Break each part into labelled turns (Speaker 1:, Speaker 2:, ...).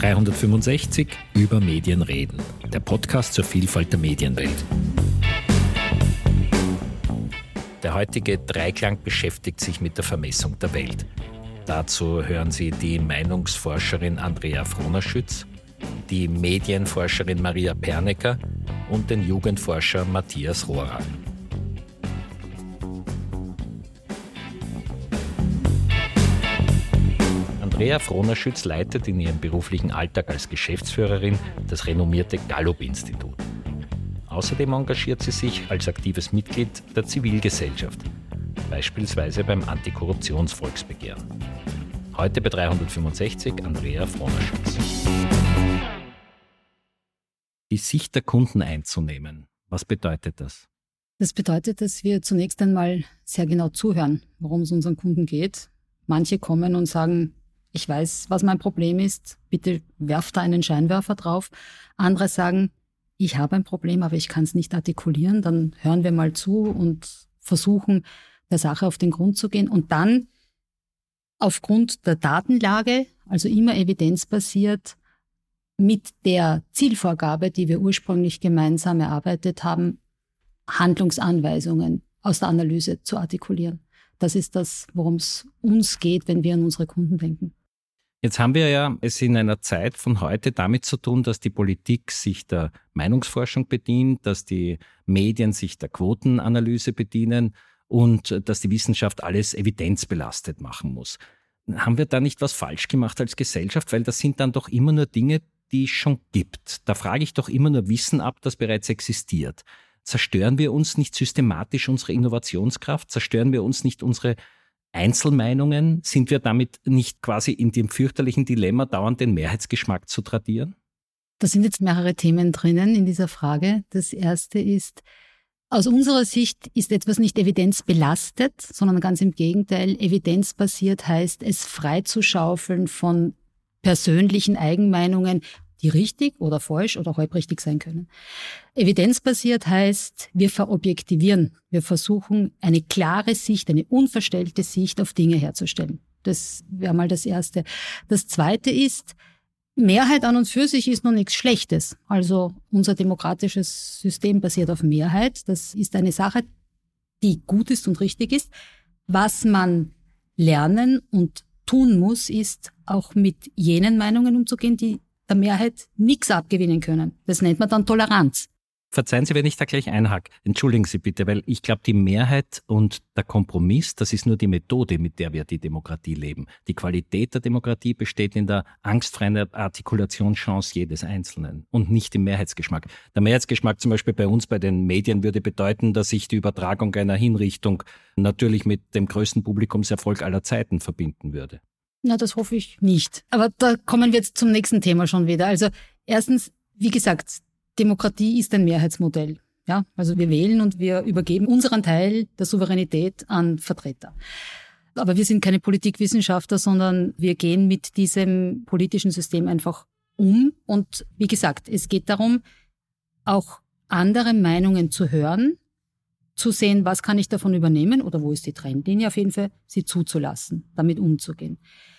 Speaker 1: 365 über Medien reden. Der Podcast zur Vielfalt der Medienwelt. Der heutige Dreiklang beschäftigt sich mit der Vermessung der Welt. Dazu hören Sie die Meinungsforscherin Andrea Frohner-Schütz, die Medienforscherin Maria Pernecker und den Jugendforscher Matthias Rohrer. Andrea Frohner-Schütz leitet in ihrem beruflichen Alltag als Geschäftsführerin das renommierte Gallup-Institut. Außerdem engagiert sie sich als aktives Mitglied der Zivilgesellschaft, beispielsweise beim Antikorruptionsvolksbegehren. Heute bei 365 Andrea Frohner-Schütz. Die Sicht der Kunden einzunehmen. Was bedeutet das?
Speaker 2: Das bedeutet, dass wir zunächst einmal sehr genau zuhören, worum es unseren Kunden geht. Manche kommen und sagen, ich weiß, was mein Problem ist, bitte werft da einen Scheinwerfer drauf. Andere sagen, ich habe ein Problem, aber ich kann es nicht artikulieren. Dann hören wir mal zu und versuchen, der Sache auf den Grund zu gehen. Und dann aufgrund der Datenlage, also immer evidenzbasiert, mit der Zielvorgabe, die wir ursprünglich gemeinsam erarbeitet haben, Handlungsanweisungen aus der Analyse zu artikulieren. Das ist das, worum es uns geht, wenn wir an unsere Kunden denken.
Speaker 1: Jetzt haben wir ja es in einer Zeit von heute damit zu tun, dass die Politik sich der Meinungsforschung bedient, dass die Medien sich der Quotenanalyse bedienen und dass die Wissenschaft alles evidenzbelastet machen muss. Haben wir da nicht was falsch gemacht als Gesellschaft? Weil das sind dann doch immer nur Dinge, die es schon gibt. Da frage ich doch immer nur Wissen ab, das bereits existiert. Zerstören wir uns nicht systematisch unsere Innovationskraft? Zerstören wir uns nicht unsere Einzelmeinungen? Sind wir damit nicht quasi in dem fürchterlichen Dilemma, dauernd den Mehrheitsgeschmack zu tradieren?
Speaker 2: Da sind jetzt mehrere Themen drinnen in dieser Frage. Das erste ist, aus unserer Sicht ist etwas nicht evidenzbelastet, sondern ganz im Gegenteil, evidenzbasiert heißt, es freizuschaufeln von persönlichen Eigenmeinungen, die richtig oder falsch oder halbrichtig sein können. Evidenzbasiert heißt, wir verobjektivieren. Wir versuchen, eine klare Sicht, eine unverstellte Sicht auf Dinge herzustellen. Das wäre mal das Erste. Das Zweite ist, Mehrheit an und für sich ist noch nichts Schlechtes. Also unser demokratisches System basiert auf Mehrheit. Das ist eine Sache, die gut ist und richtig ist. Was man lernen und tun muss, ist auch mit jenen Meinungen umzugehen, die der Mehrheit nichts abgewinnen können. Das nennt man dann Toleranz.
Speaker 1: Verzeihen Sie, wenn ich da gleich einhake. Entschuldigen Sie bitte, weil ich glaube, die Mehrheit und der Kompromiss, das ist nur die Methode, mit der wir die Demokratie leben. Die Qualität der Demokratie besteht in der angstfreien Artikulationschance jedes Einzelnen und nicht im Mehrheitsgeschmack. Der Mehrheitsgeschmack zum Beispiel bei uns, bei den Medien, würde bedeuten, dass ich die Übertragung einer Hinrichtung natürlich mit dem größten Publikumserfolg aller Zeiten verbinden würde.
Speaker 2: Na, das hoffe ich nicht. Aber da kommen wir jetzt zum nächsten Thema schon wieder. Also erstens, wie gesagt, Demokratie ist ein Mehrheitsmodell. Ja, also wir wählen und wir übergeben unseren Teil der Souveränität an Vertreter. Aber wir sind keine Politikwissenschaftler, sondern wir gehen mit diesem politischen System einfach um. Und wie gesagt, es geht darum, auch andere Meinungen zu hören, zu sehen, was kann ich davon übernehmen oder wo ist die Trendlinie, auf jeden Fall sie zuzulassen, damit umzugehen.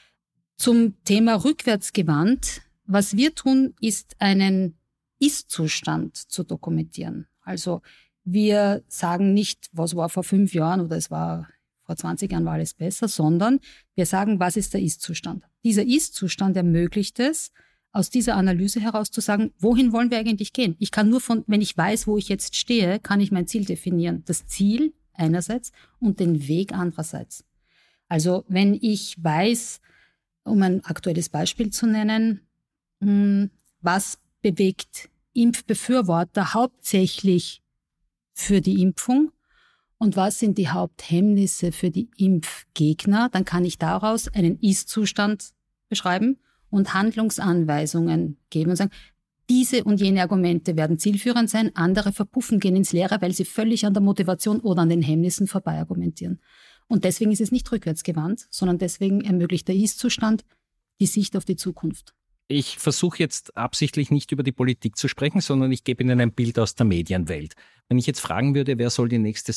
Speaker 2: Zum Thema rückwärtsgewandt, was wir tun, ist einen Ist-Zustand zu dokumentieren. Also wir sagen nicht, was war vor 5 Jahren oder es war vor 20 Jahren war alles besser, sondern wir sagen, was ist der Ist-Zustand. Dieser Ist-Zustand ermöglicht es, aus dieser Analyse heraus zu sagen, wohin wollen wir eigentlich gehen? Ich kann nur wenn ich weiß, wo ich jetzt stehe, kann ich mein Ziel definieren. Das Ziel einerseits und den Weg andererseits. Also wenn ich weiß, um ein aktuelles Beispiel zu nennen, was bewegt Impfbefürworter hauptsächlich für die Impfung und was sind die Haupthemmnisse für die Impfgegner, dann kann ich daraus einen Ist-Zustand beschreiben und Handlungsanweisungen geben und sagen, diese und jene Argumente werden zielführend sein, andere verpuffen, gehen ins Leere, weil sie völlig an der Motivation oder an den Hemmnissen vorbei argumentieren. Und deswegen ist es nicht rückwärtsgewandt, sondern deswegen ermöglicht der Ist-Zustand die Sicht auf die Zukunft.
Speaker 1: Ich versuche jetzt absichtlich nicht über die Politik zu sprechen, sondern ich gebe Ihnen ein Bild aus der Medienwelt. Wenn ich jetzt fragen würde, wer soll die nächste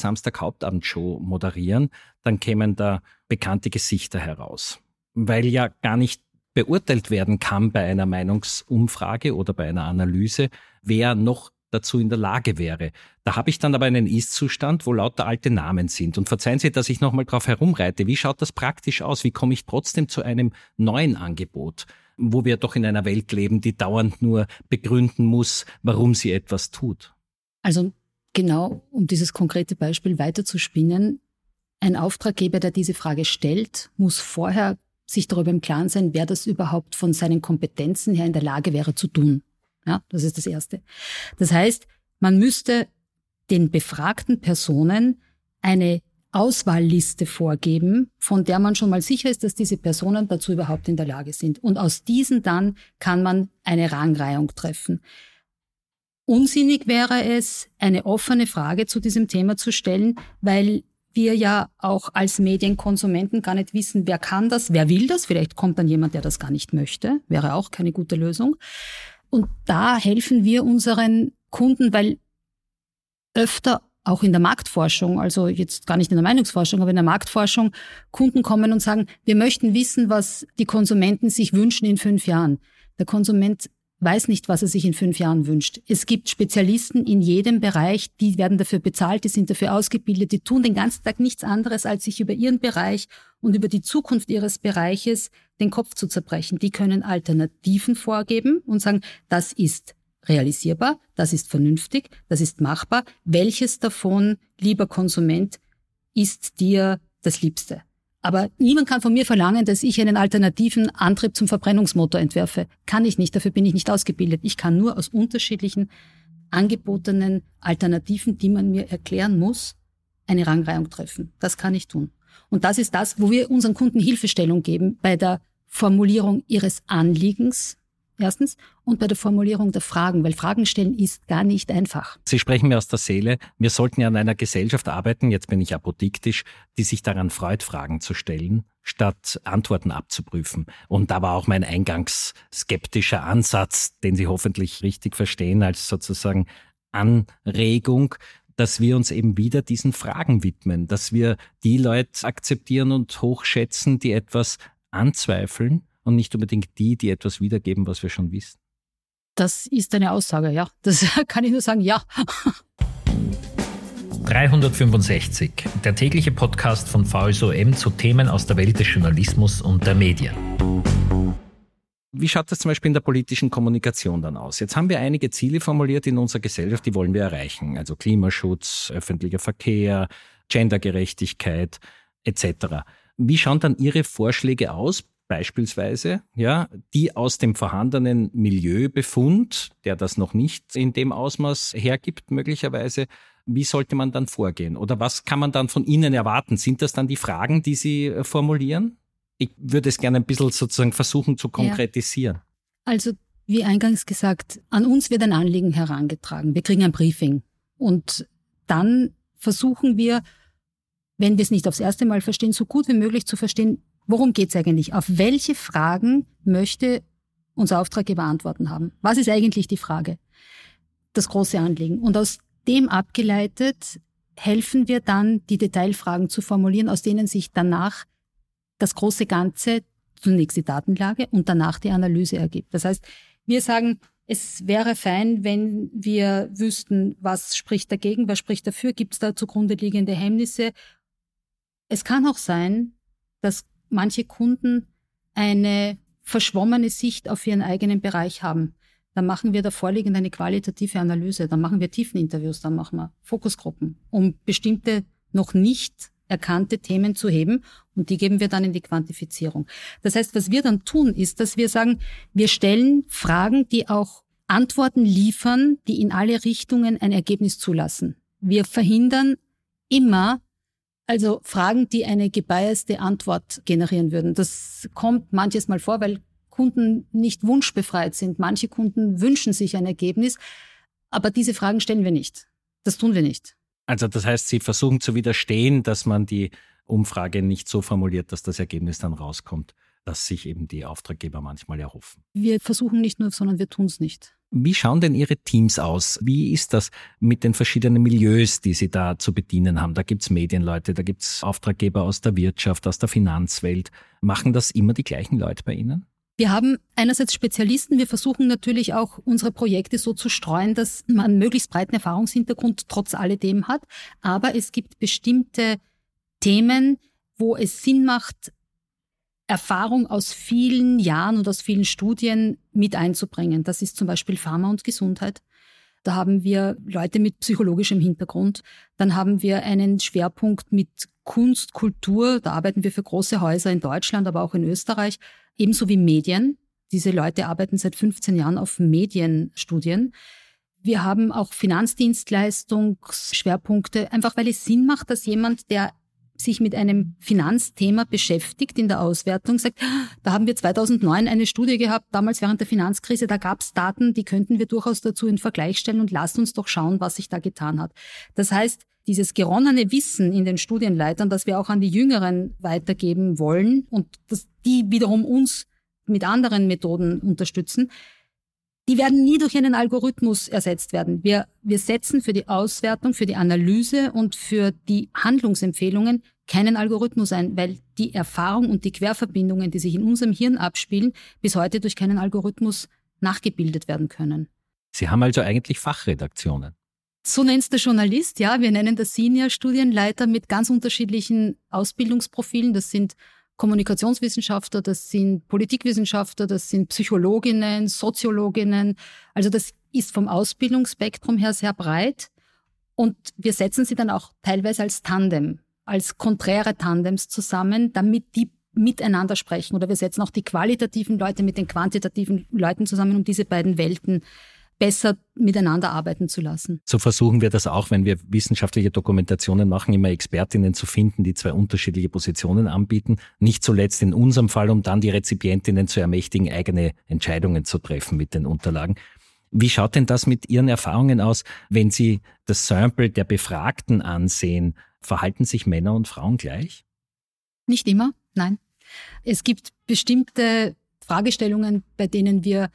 Speaker 1: Samstag-Hauptabendshow moderieren, dann kämen da bekannte Gesichter heraus. Weil ja gar nicht beurteilt werden kann bei einer Meinungsumfrage oder bei einer Analyse, wer noch dazu in der Lage wäre. Da habe ich dann aber einen Ist-Zustand, wo lauter alte Namen sind. Und verzeihen Sie, dass ich nochmal drauf herumreite. Wie schaut das praktisch aus? Wie komme ich trotzdem zu einem neuen Angebot, wo wir doch in einer Welt leben, die dauernd nur begründen muss, warum sie etwas tut?
Speaker 2: Also genau, um dieses konkrete Beispiel weiterzuspinnen, ein Auftraggeber, der diese Frage stellt, muss vorher sich darüber im Klaren sein, wer das überhaupt von seinen Kompetenzen her in der Lage wäre zu tun. Ja, das ist das Erste. Das heißt, man müsste den befragten Personen eine Auswahlliste vorgeben, von der man schon mal sicher ist, dass diese Personen dazu überhaupt in der Lage sind. Und aus diesen dann kann man eine Rangreihung treffen. Unsinnig wäre es, eine offene Frage zu diesem Thema zu stellen, weil wir ja auch als Medienkonsumenten gar nicht wissen, wer kann das, wer will das. Vielleicht kommt dann jemand, der das gar nicht möchte. Wäre auch keine gute Lösung. Und da helfen wir unseren Kunden, weil öfter auch in der Marktforschung, also jetzt gar nicht in der Meinungsforschung, aber in der Marktforschung, Kunden kommen und sagen, wir möchten wissen, was die Konsumenten sich wünschen in 5 Jahren. Der Konsument weiß nicht, was er sich in 5 Jahren wünscht. Es gibt Spezialisten in jedem Bereich, die werden dafür bezahlt, die sind dafür ausgebildet, die tun den ganzen Tag nichts anderes, als sich über ihren Bereich und über die Zukunft ihres Bereiches den Kopf zu zerbrechen. Die können Alternativen vorgeben und sagen, das ist realisierbar, das ist vernünftig, das ist machbar. Welches davon, lieber Konsument, ist dir das Liebste? Aber niemand kann von mir verlangen, dass ich einen alternativen Antrieb zum Verbrennungsmotor entwerfe. Kann ich nicht, dafür bin ich nicht ausgebildet. Ich kann nur aus unterschiedlichen angebotenen Alternativen, die man mir erklären muss, eine Rangreihung treffen. Das kann ich tun. Und das ist das, wo wir unseren Kunden Hilfestellung geben bei der Formulierung ihres Anliegens, erstens, und bei der Formulierung der Fragen, weil Fragen stellen ist gar nicht einfach.
Speaker 1: Sie sprechen mir aus der Seele. Wir sollten ja an einer Gesellschaft arbeiten, jetzt bin ich apodiktisch, die sich daran freut, Fragen zu stellen, statt Antworten abzuprüfen. Und da war auch mein eingangs skeptischer Ansatz, den Sie hoffentlich richtig verstehen, als sozusagen Anregung, dass wir uns eben wieder diesen Fragen widmen, dass wir die Leute akzeptieren und hochschätzen, die etwas anzweifeln und nicht unbedingt die etwas wiedergeben, was wir schon wissen.
Speaker 2: Das ist eine Aussage, ja. Das kann ich nur sagen, ja.
Speaker 1: 365, der tägliche Podcast von VSOM zu Themen aus der Welt des Journalismus und der Medien. Wie schaut das zum Beispiel in der politischen Kommunikation dann aus? Jetzt haben wir einige Ziele formuliert in unserer Gesellschaft, die wollen wir erreichen. Also Klimaschutz, öffentlicher Verkehr, Gendergerechtigkeit etc. Wie schauen dann Ihre Vorschläge aus? Beispielsweise, ja, die aus dem vorhandenen Milieubefund, der das noch nicht in dem Ausmaß hergibt, möglicherweise, wie sollte man dann vorgehen? Oder was kann man dann von Ihnen erwarten? Sind das dann die Fragen, die Sie formulieren? Ich würde es gerne ein bisschen sozusagen versuchen zu konkretisieren.
Speaker 2: Ja. Also, wie eingangs gesagt, an uns wird ein Anliegen herangetragen. Wir kriegen ein Briefing. Und dann versuchen wir, wenn wir es nicht aufs erste Mal verstehen, so gut wie möglich zu verstehen, worum geht es eigentlich? Auf welche Fragen möchte unser Auftraggeber Antworten haben? Was ist eigentlich die Frage? Das große Anliegen. Und aus dem abgeleitet helfen wir dann, die Detailfragen zu formulieren, aus denen sich danach das große Ganze, zunächst die Datenlage und danach die Analyse ergibt. Das heißt, wir sagen, es wäre fein, wenn wir wüssten, was spricht dagegen, was spricht dafür, gibt es da zugrunde liegende Hemmnisse. Es kann auch sein, dass manche Kunden eine verschwommene Sicht auf ihren eigenen Bereich haben. Dann machen wir da vorliegend eine qualitative Analyse, dann machen wir Tiefeninterviews, dann machen wir Fokusgruppen, um bestimmte noch nicht erkannte Themen zu heben und die geben wir dann in die Quantifizierung. Das heißt, was wir dann tun, ist, dass wir sagen, wir stellen Fragen, die auch Antworten liefern, die in alle Richtungen ein Ergebnis zulassen. Wir verhindern immer also Fragen, die eine gebiaste Antwort generieren würden. Das kommt manches Mal vor, weil Kunden nicht wunschbefreit sind. Manche Kunden wünschen sich ein Ergebnis, aber diese Fragen stellen wir nicht. Das tun wir nicht.
Speaker 1: Also das heißt, Sie versuchen zu widerstehen, dass man die Umfrage nicht so formuliert, dass das Ergebnis dann rauskommt, dass sich eben die Auftraggeber manchmal erhoffen.
Speaker 2: Wir versuchen nicht nur, sondern wir tun es nicht.
Speaker 1: Wie schauen denn Ihre Teams aus? Wie ist das mit den verschiedenen Milieus, die Sie da zu bedienen haben? Da gibt's Medienleute, da gibt's Auftraggeber aus der Wirtschaft, aus der Finanzwelt. Machen das immer die gleichen Leute bei Ihnen?
Speaker 2: Wir haben einerseits Spezialisten. Wir versuchen natürlich auch, unsere Projekte so zu streuen, dass man einen möglichst breiten Erfahrungshintergrund trotz alledem hat. Aber es gibt bestimmte Themen, wo es Sinn macht, Erfahrung aus vielen Jahren und aus vielen Studien mit einzubringen. Das ist zum Beispiel Pharma und Gesundheit. Da haben wir Leute mit psychologischem Hintergrund. Dann haben wir einen Schwerpunkt mit Kunst, Kultur. Da arbeiten wir für große Häuser in Deutschland, aber auch in Österreich. Ebenso wie Medien. Diese Leute arbeiten seit 15 Jahren auf Medienstudien. Wir haben auch Finanzdienstleistungsschwerpunkte, einfach weil es Sinn macht, dass jemand, der sich mit einem Finanzthema beschäftigt in der Auswertung, sagt, da haben wir 2009 eine Studie gehabt, damals während der Finanzkrise, da gab es Daten, die könnten wir durchaus dazu in Vergleich stellen und lasst uns doch schauen, was sich da getan hat. Das heißt, dieses geronnene Wissen in den Studienleitern, das wir auch an die Jüngeren weitergeben wollen und dass die wiederum uns mit anderen Methoden unterstützen, die werden nie durch einen Algorithmus ersetzt werden. Wir setzen für die Auswertung, für die Analyse und für die Handlungsempfehlungen keinen Algorithmus ein, weil die Erfahrung und die Querverbindungen, die sich in unserem Hirn abspielen, bis heute durch keinen Algorithmus nachgebildet werden können.
Speaker 1: Sie haben also eigentlich Fachredaktionen.
Speaker 2: So nennt es der Journalist, ja. Wir nennen das Senior-Studienleiter mit ganz unterschiedlichen Ausbildungsprofilen. Das sind Kommunikationswissenschaftler, das sind Politikwissenschaftler, das sind Psychologinnen, Soziologinnen. Also das ist vom Ausbildungsspektrum her sehr breit. Und wir setzen sie dann auch teilweise als Tandem, als konträre Tandems zusammen, damit die miteinander sprechen. Oder wir setzen auch die qualitativen Leute mit den quantitativen Leuten zusammen, um diese beiden Welten besser miteinander arbeiten zu lassen.
Speaker 1: So versuchen wir das auch, wenn wir wissenschaftliche Dokumentationen machen, immer Expertinnen zu finden, die zwei unterschiedliche Positionen anbieten. Nicht zuletzt in unserem Fall, um dann die Rezipientinnen zu ermächtigen, eigene Entscheidungen zu treffen mit den Unterlagen. Wie schaut denn das mit Ihren Erfahrungen aus, wenn Sie das Sample der Befragten ansehen? Verhalten sich Männer und Frauen gleich?
Speaker 2: Nicht immer, nein. Es gibt bestimmte Fragestellungen, bei denen wir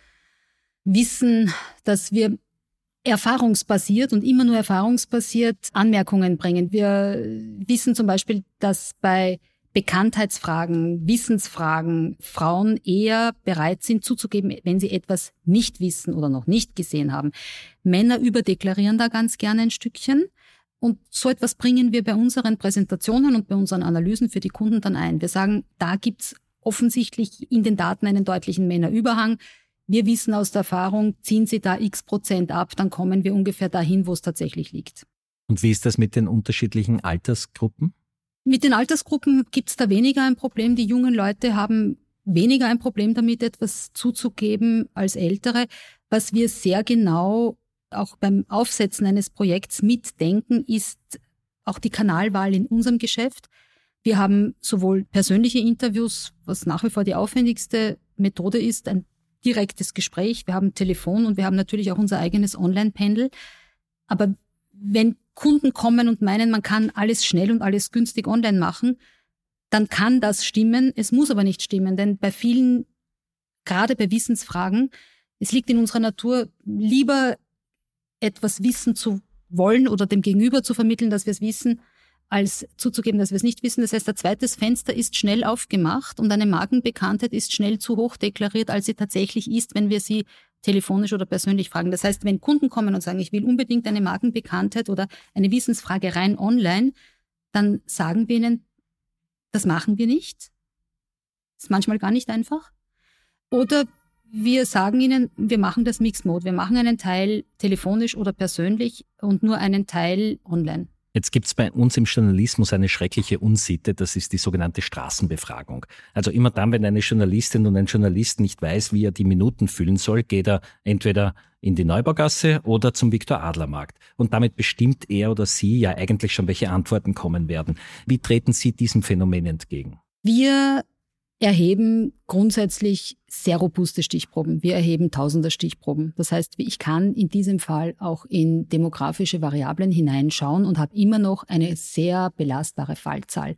Speaker 2: wissen, dass wir erfahrungsbasiert und immer nur erfahrungsbasiert Anmerkungen bringen. Wir wissen zum Beispiel, dass bei Bekanntheitsfragen, Wissensfragen Frauen eher bereit sind zuzugeben, wenn sie etwas nicht wissen oder noch nicht gesehen haben. Männer überdeklarieren da ganz gerne ein Stückchen. Und so etwas bringen wir bei unseren Präsentationen und bei unseren Analysen für die Kunden dann ein. Wir sagen, da gibt's offensichtlich in den Daten einen deutlichen Männerüberhang. Wir wissen aus der Erfahrung, ziehen Sie da x% ab, dann kommen wir ungefähr dahin, wo es tatsächlich liegt.
Speaker 1: Und wie ist das mit den unterschiedlichen Altersgruppen?
Speaker 2: Mit den Altersgruppen gibt's da weniger ein Problem. Die jungen Leute haben weniger ein Problem damit, etwas zuzugeben als Ältere. Was wir sehr genau auch beim Aufsetzen eines Projekts mitdenken, ist auch die Kanalwahl in unserem Geschäft. Wir haben sowohl persönliche Interviews, was nach wie vor die aufwendigste Methode ist, ein direktes Gespräch, wir haben Telefon und wir haben natürlich auch unser eigenes Online-Panel. Aber wenn Kunden kommen und meinen, man kann alles schnell und alles günstig online machen, dann kann das stimmen. Es muss aber nicht stimmen, denn bei vielen, gerade bei Wissensfragen, es liegt in unserer Natur, lieber etwas wissen zu wollen oder dem Gegenüber zu vermitteln, dass wir es wissen, als zuzugeben, dass wir es nicht wissen. Das heißt, ein zweites Fenster ist schnell aufgemacht und eine Markenbekanntheit ist schnell zu hoch deklariert, als sie tatsächlich ist, wenn wir sie telefonisch oder persönlich fragen. Das heißt, wenn Kunden kommen und sagen, ich will unbedingt eine Markenbekanntheit oder eine Wissensfrage rein online, dann sagen wir ihnen, das machen wir nicht. Ist manchmal gar nicht einfach. Oder wir sagen ihnen, wir machen das Mixed Mode. Wir machen einen Teil telefonisch oder persönlich und nur einen Teil online.
Speaker 1: Jetzt gibt es bei uns im Journalismus eine schreckliche Unsitte, das ist die sogenannte Straßenbefragung. Also immer dann, wenn eine Journalistin und ein Journalist nicht weiß, wie er die Minuten füllen soll, geht er entweder in die Neubaugasse oder zum Viktor-Adler-Markt. Und damit bestimmt er oder sie ja eigentlich schon, welche Antworten kommen werden. Wie treten Sie diesem Phänomen entgegen?
Speaker 2: Wir erheben grundsätzlich sehr robuste Stichproben. Wir erheben tausender Stichproben. Das heißt, ich kann in diesem Fall auch in demografische Variablen hineinschauen und habe immer noch eine sehr belastbare Fallzahl.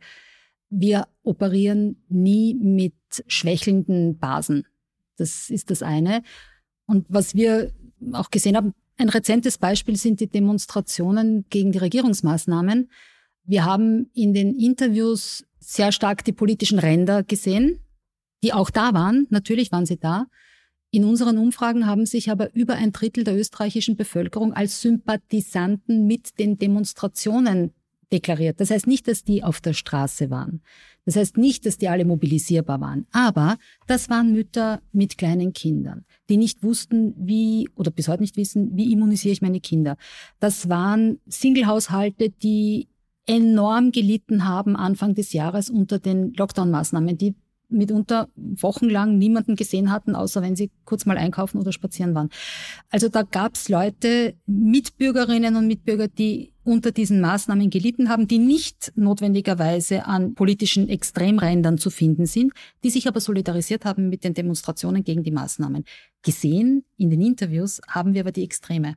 Speaker 2: Wir operieren nie mit schwächelnden Basen. Das ist das eine. Und was wir auch gesehen haben, ein rezentes Beispiel sind die Demonstrationen gegen die Regierungsmaßnahmen. Wir haben in den Interviews sehr stark die politischen Ränder gesehen. die auch da waren, natürlich waren sie da. In unseren Umfragen haben sich aber über ein Drittel der österreichischen Bevölkerung als Sympathisanten mit den Demonstrationen deklariert. Das heißt nicht, dass die auf der Straße waren. Das heißt nicht, dass die alle mobilisierbar waren. Aber das waren Mütter mit kleinen Kindern, die nicht wussten, wie, oder bis heute nicht wissen, wie immunisiere ich meine Kinder. Das waren Single-Haushalte, die enorm gelitten haben Anfang des Jahres unter den Lockdown-Maßnahmen, die mitunter wochenlang niemanden gesehen hatten, außer wenn sie kurz mal einkaufen oder spazieren waren. Also da gab's Leute, Mitbürgerinnen und Mitbürger, die unter diesen Maßnahmen gelitten haben, die nicht notwendigerweise an politischen Extremrändern zu finden sind, die sich aber solidarisiert haben mit den Demonstrationen gegen die Maßnahmen. Gesehen in den Interviews haben wir aber die Extreme.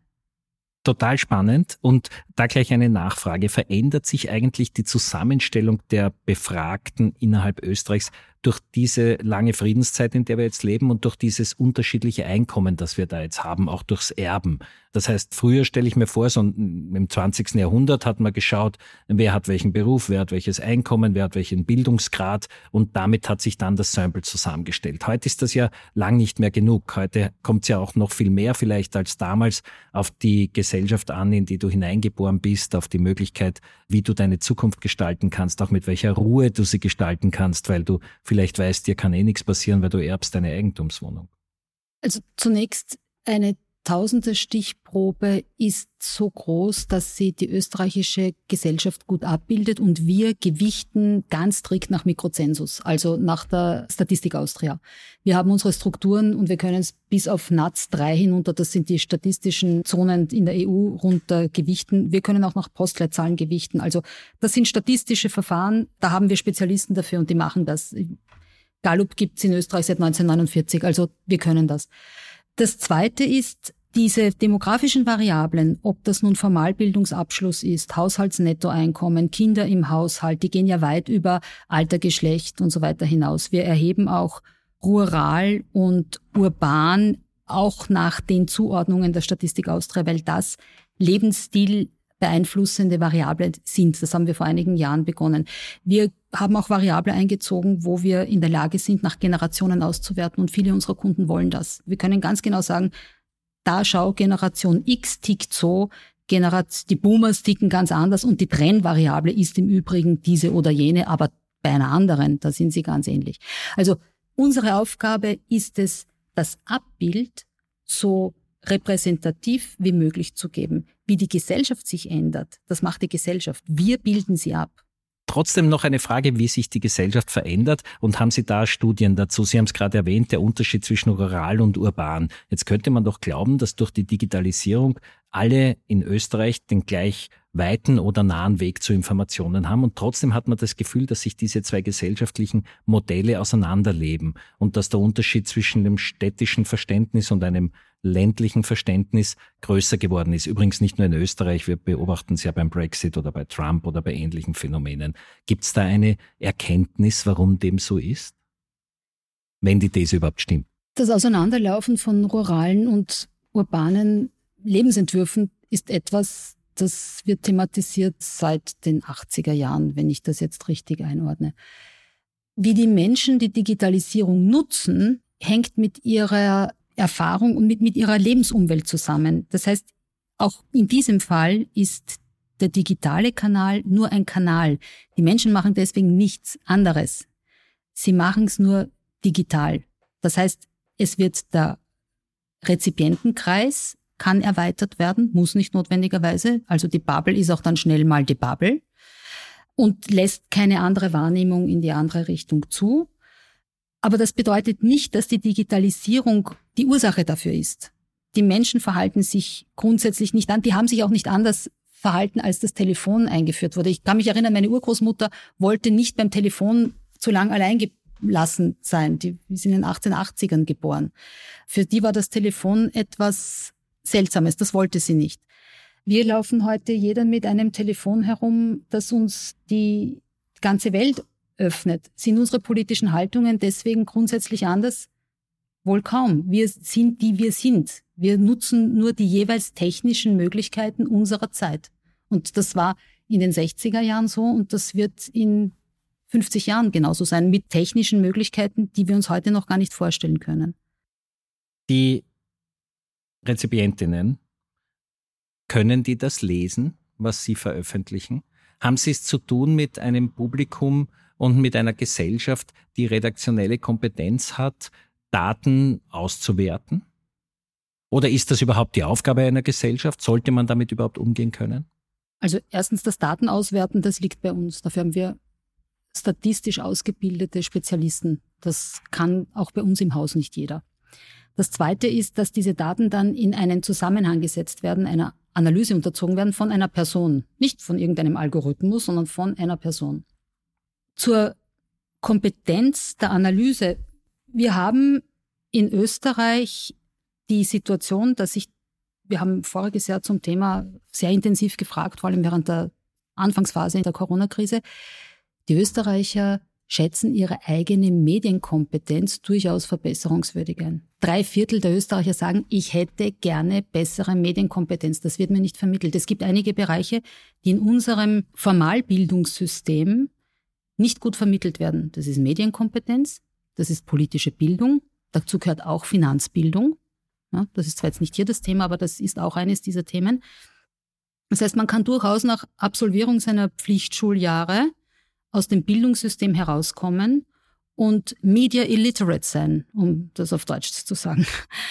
Speaker 1: Total spannend. Und da gleich eine Nachfrage. Verändert sich eigentlich die Zusammenstellung der Befragten innerhalb Österreichs durch diese lange Friedenszeit, in der wir jetzt leben und durch dieses unterschiedliche Einkommen, das wir da jetzt haben, auch durchs Erben? Das heißt, früher stelle ich mir vor, so im 20. Jahrhundert hat man geschaut, wer hat welchen Beruf, wer hat welches Einkommen, wer hat welchen Bildungsgrad und damit hat sich dann das Sample zusammengestellt. Heute ist das ja lang nicht mehr genug. Heute kommt es ja auch noch viel mehr vielleicht als damals auf die Gesellschaft an, in die du hineingeboren bist, auf die Möglichkeit, wie du deine Zukunft gestalten kannst, auch mit welcher Ruhe du sie gestalten kannst, weil du vielleicht weißt, dir kann nichts passieren, weil du erbst deine Eigentumswohnung.
Speaker 2: Also zunächst eine tausende Stichprobe ist so groß, dass sie die österreichische Gesellschaft gut abbildet und wir gewichten ganz strikt nach Mikrozensus, also nach der Statistik Austria. Wir haben unsere Strukturen und wir können es bis auf NUTS 3 hinunter, das sind die statistischen Zonen in der EU, runter gewichten. Wir können auch nach Postleitzahlen gewichten. Also das sind statistische Verfahren, da haben wir Spezialisten dafür und die machen das. Gallup gibt's in Österreich seit 1949, also wir können das. Das Zweite ist, diese demografischen Variablen, ob das nun Formalbildungsabschluss ist, Haushaltsnettoeinkommen, Kinder im Haushalt, die gehen ja weit über Alter, Geschlecht und so weiter hinaus. Wir erheben auch rural und urban, auch nach den Zuordnungen der Statistik Austria, weil das Lebensstil beeinflussende Variablen sind. Das haben wir vor einigen Jahren begonnen. Wir haben auch Variablen eingezogen, wo wir in der Lage sind, nach Generationen auszuwerten und viele unserer Kunden wollen das. Wir können ganz genau sagen, da schau, Generation X tickt so, die Boomers ticken ganz anders und die Trennvariable ist im Übrigen diese oder jene, aber bei einer anderen, da sind sie ganz ähnlich. Also unsere Aufgabe ist es, das Abbild so repräsentativ wie möglich zu geben. Wie die Gesellschaft sich ändert, das macht die Gesellschaft. Wir bilden sie ab.
Speaker 1: Trotzdem noch eine Frage, wie sich die Gesellschaft verändert und haben Sie da Studien dazu? Sie haben es gerade erwähnt, der Unterschied zwischen rural und urban. Jetzt könnte man doch glauben, dass durch die Digitalisierung alle in Österreich den gleich weiten oder nahen Weg zu Informationen haben und trotzdem hat man das Gefühl, dass sich diese zwei gesellschaftlichen Modelle auseinanderleben und dass der Unterschied zwischen dem städtischen Verständnis und einem ländlichen Verständnis größer geworden ist. Übrigens nicht nur in Österreich, wir beobachten es ja beim Brexit oder bei Trump oder bei ähnlichen Phänomenen. Gibt es da eine Erkenntnis, warum dem so ist? Wenn die These überhaupt stimmt.
Speaker 2: Das Auseinanderlaufen von ruralen und urbanen Lebensentwürfen ist etwas, das wird thematisiert seit den 80er Jahren, wenn ich das jetzt richtig einordne. Wie die Menschen die Digitalisierung nutzen, hängt mit ihrer Erfahrung und mit ihrer Lebensumwelt zusammen. Das heißt, auch in diesem Fall ist der digitale Kanal nur ein Kanal. Die Menschen machen deswegen nichts anderes. Sie machen es nur digital. Das heißt, es wird der Rezipientenkreis kann erweitert werden, muss nicht notwendigerweise. Also die Bubble ist auch dann schnell mal die Bubble und lässt keine andere Wahrnehmung in die andere Richtung zu. Aber das bedeutet nicht, dass die Digitalisierung die Ursache dafür ist. Die Menschen verhalten sich grundsätzlich nicht an. Die haben sich auch nicht anders verhalten, als das Telefon eingeführt wurde. Ich kann mich erinnern, meine Urgroßmutter wollte nicht beim Telefon zu lang allein gelassen sein. Die sind in den 1880ern geboren. Für die war das Telefon etwas Seltsames. Das wollte sie nicht. Wir laufen heute jeder mit einem Telefon herum, das uns die ganze Welt öffnet. Sind unsere politischen Haltungen deswegen grundsätzlich anders? Wohl kaum. Wir sind, die wir sind. Wir nutzen nur die jeweils technischen Möglichkeiten unserer Zeit. Und das war in den 60er Jahren so und das wird in 50 Jahren genauso sein, mit technischen Möglichkeiten, die wir uns heute noch gar nicht vorstellen können.
Speaker 1: Die Rezipientinnen, können die das lesen, was Sie veröffentlichen? Haben Sie es zu tun mit einem Publikum und mit einer Gesellschaft, die redaktionelle Kompetenz hat, Daten auszuwerten? Oder ist das überhaupt die Aufgabe einer Gesellschaft? Sollte man damit überhaupt umgehen können?
Speaker 2: Also erstens das Datenauswerten, das liegt bei uns. Dafür haben wir statistisch ausgebildete Spezialisten. Das kann auch bei uns im Haus nicht jeder. Das Zweite ist, dass diese Daten dann in einen Zusammenhang gesetzt werden, einer Analyse unterzogen werden von einer Person. Nicht von irgendeinem Algorithmus, sondern von einer Person. Zur Kompetenz der Analyse. Wir haben in Österreich die Situation, wir haben voriges Jahr zum Thema sehr intensiv gefragt, vor allem während der Anfangsphase der Corona-Krise. Die Österreicher schätzen ihre eigene Medienkompetenz durchaus verbesserungswürdig ein. 3/4 der Österreicher sagen, ich hätte gerne bessere Medienkompetenz. Das wird mir nicht vermittelt. Es gibt einige Bereiche, die in unserem Formalbildungssystem nicht gut vermittelt werden. Das ist Medienkompetenz, das ist politische Bildung, dazu gehört auch Finanzbildung. Ja, das ist zwar jetzt nicht hier das Thema, aber das ist auch eines dieser Themen. Das heißt, man kann durchaus nach Absolvierung seiner Pflichtschuljahre aus dem Bildungssystem herauskommen und Media Illiterate sein, um das auf Deutsch zu sagen.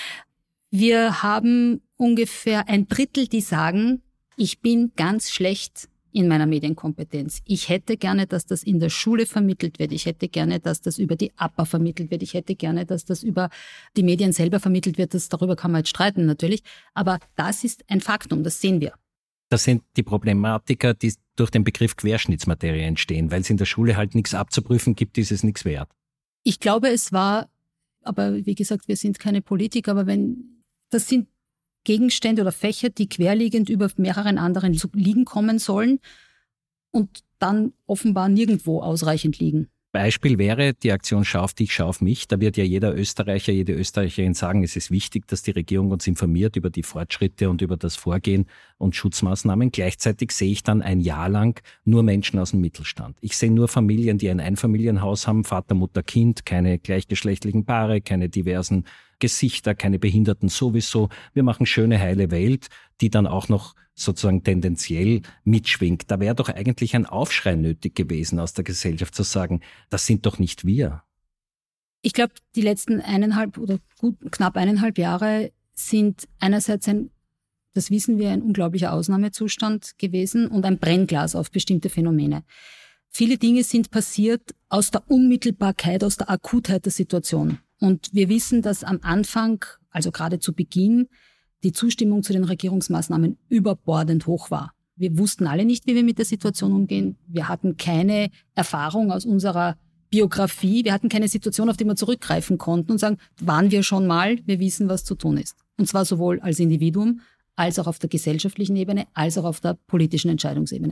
Speaker 2: Wir haben ungefähr 1/3, die sagen, ich bin ganz schlecht in meiner Medienkompetenz. Ich hätte gerne, dass das in der Schule vermittelt wird. Ich hätte gerne, dass das über die APA vermittelt wird. Ich hätte gerne, dass das über die Medien selber vermittelt wird. Darüber kann man jetzt streiten natürlich. Aber das ist ein Faktum, das sehen wir.
Speaker 1: Das sind die Problematiker, die durch den Begriff Querschnittsmaterie entstehen. Weil es in der Schule halt nichts abzuprüfen gibt, ist es nichts wert.
Speaker 2: Ich glaube, es war, aber wie gesagt, wir sind keine Politiker, aber das sind Gegenstände oder Fächer, die querliegend über mehreren anderen zu liegen kommen sollen und dann offenbar nirgendwo ausreichend liegen.
Speaker 1: Beispiel wäre die Aktion Schau auf dich, schau auf mich. Da wird ja jeder Österreicher, jede Österreicherin sagen, es ist wichtig, dass die Regierung uns informiert über die Fortschritte und über das Vorgehen und Schutzmaßnahmen. Gleichzeitig sehe ich dann ein Jahr lang nur Menschen aus dem Mittelstand. Ich sehe nur Familien, die ein Einfamilienhaus haben, Vater, Mutter, Kind, keine gleichgeschlechtlichen Paare, keine diversen Gesichter, keine Behinderten sowieso. Wir machen schöne, heile Welt, die dann auch noch sozusagen tendenziell mitschwingt. Da wäre doch eigentlich ein Aufschrei nötig gewesen aus der Gesellschaft zu sagen, das sind doch nicht wir.
Speaker 2: Ich glaube, die letzten knapp 1,5 Jahre sind einerseits das wissen wir, ein unglaublicher Ausnahmezustand gewesen und ein Brennglas auf bestimmte Phänomene. Viele Dinge sind passiert aus der Unmittelbarkeit, aus der Akutheit der Situation. Und wir wissen, dass am Anfang, also gerade zu Beginn, die Zustimmung zu den Regierungsmaßnahmen überbordend hoch war. Wir wussten alle nicht, wie wir mit der Situation umgehen. Wir hatten keine Erfahrung aus unserer Biografie. Wir hatten keine Situation, auf die wir zurückgreifen konnten und sagen, waren wir schon mal, wir wissen, was zu tun ist. Und zwar sowohl als Individuum, als auch auf der gesellschaftlichen Ebene, als auch auf der politischen Entscheidungsebene.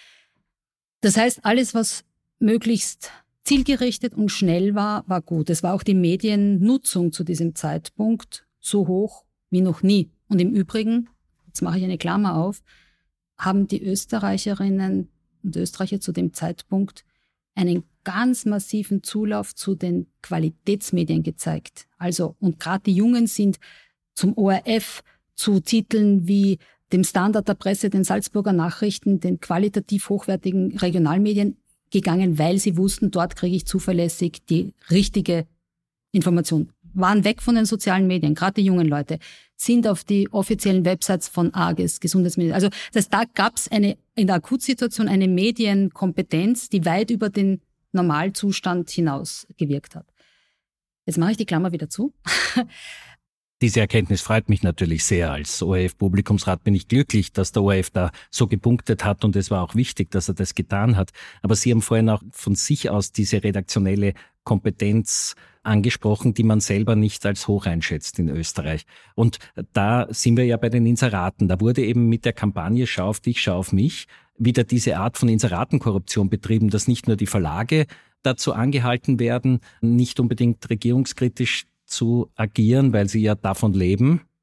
Speaker 2: Das heißt, alles, was möglichst zielgerichtet und schnell war gut. Es war auch die Mediennutzung zu diesem Zeitpunkt so hoch wie noch nie. Und im Übrigen, jetzt mache ich eine Klammer auf, haben die Österreicherinnen und Österreicher zu dem Zeitpunkt einen ganz massiven Zulauf zu den Qualitätsmedien gezeigt. Also, und gerade die Jungen sind zum ORF, zu Titeln wie dem Standard der Presse, den Salzburger Nachrichten, den qualitativ hochwertigen Regionalmedien gegangen, weil sie wussten, dort kriege ich zuverlässig die richtige Information. Waren weg von den sozialen Medien, gerade die jungen Leute, sind auf die offiziellen Websites von AGES, Gesundheitsmedien. Also das heißt, da gab es in der Akutsituation eine Medienkompetenz, die weit über den Normalzustand hinaus gewirkt hat. Jetzt mache ich die Klammer wieder zu.
Speaker 1: Diese Erkenntnis freut mich natürlich sehr. Als ORF-Publikumsrat bin ich glücklich, dass der ORF da so gepunktet hat und es war auch wichtig, dass er das getan hat. Aber Sie haben vorhin auch von sich aus diese redaktionelle Kompetenz angesprochen, die man selber nicht als hoch einschätzt in Österreich. Und da sind wir ja bei den Inseraten. Da wurde eben mit der Kampagne Schau auf dich, schau auf mich wieder diese Art von Inseratenkorruption betrieben, dass nicht nur die Verlage dazu angehalten werden, nicht unbedingt regierungskritisch zu agieren, weil sie ja davon leben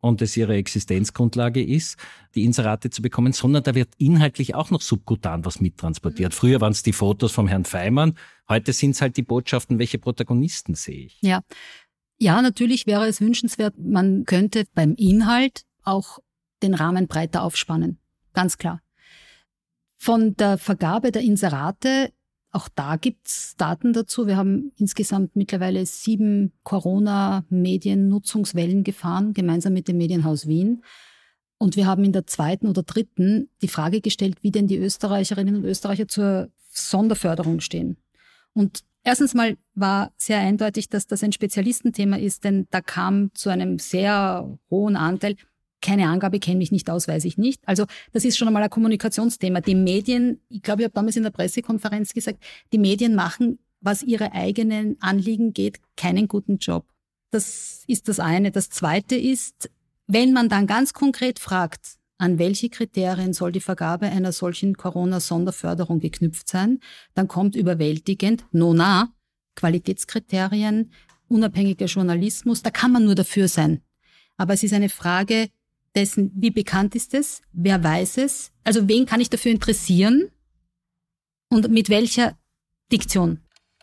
Speaker 1: und es ihre Existenzgrundlage ist, die Inserate zu bekommen, sondern da wird inhaltlich auch noch subkutan was mittransportiert. Früher waren es die Fotos vom Herrn Feimann, heute sind es halt die Botschaften, welche Protagonisten sehe ich.
Speaker 2: Ja, natürlich wäre es wünschenswert, man könnte beim Inhalt auch den Rahmen breiter aufspannen, ganz klar. Von der Vergabe der Inserate, auch da gibt's Daten dazu. Wir haben insgesamt mittlerweile 7 Corona-Mediennutzungswellen gefahren, gemeinsam mit dem Medienhaus Wien. Und wir haben in der 2. oder 3. die Frage gestellt, wie denn die Österreicherinnen und Österreicher zur Sonderförderung stehen. Und erstens mal war sehr eindeutig, dass das ein Spezialistenthema ist, denn da kam zu einem sehr hohen Anteil, keine Angabe, kenne mich nicht aus, weiß ich nicht. Also das ist schon einmal ein Kommunikationsthema. Die Medien, ich glaube, ich habe damals in der Pressekonferenz gesagt, die Medien machen, was ihre eigenen Anliegen geht, keinen guten Job. Das ist das eine. Das zweite ist, wenn man dann ganz konkret fragt, an welche Kriterien soll die Vergabe einer solchen Corona-Sonderförderung geknüpft sein, dann kommt überwältigend, Qualitätskriterien, unabhängiger Journalismus, da kann man nur dafür sein. Aber es ist eine Frage dessen, wie bekannt ist es, wer weiß es, also wen kann ich dafür interessieren und mit welcher Diktion.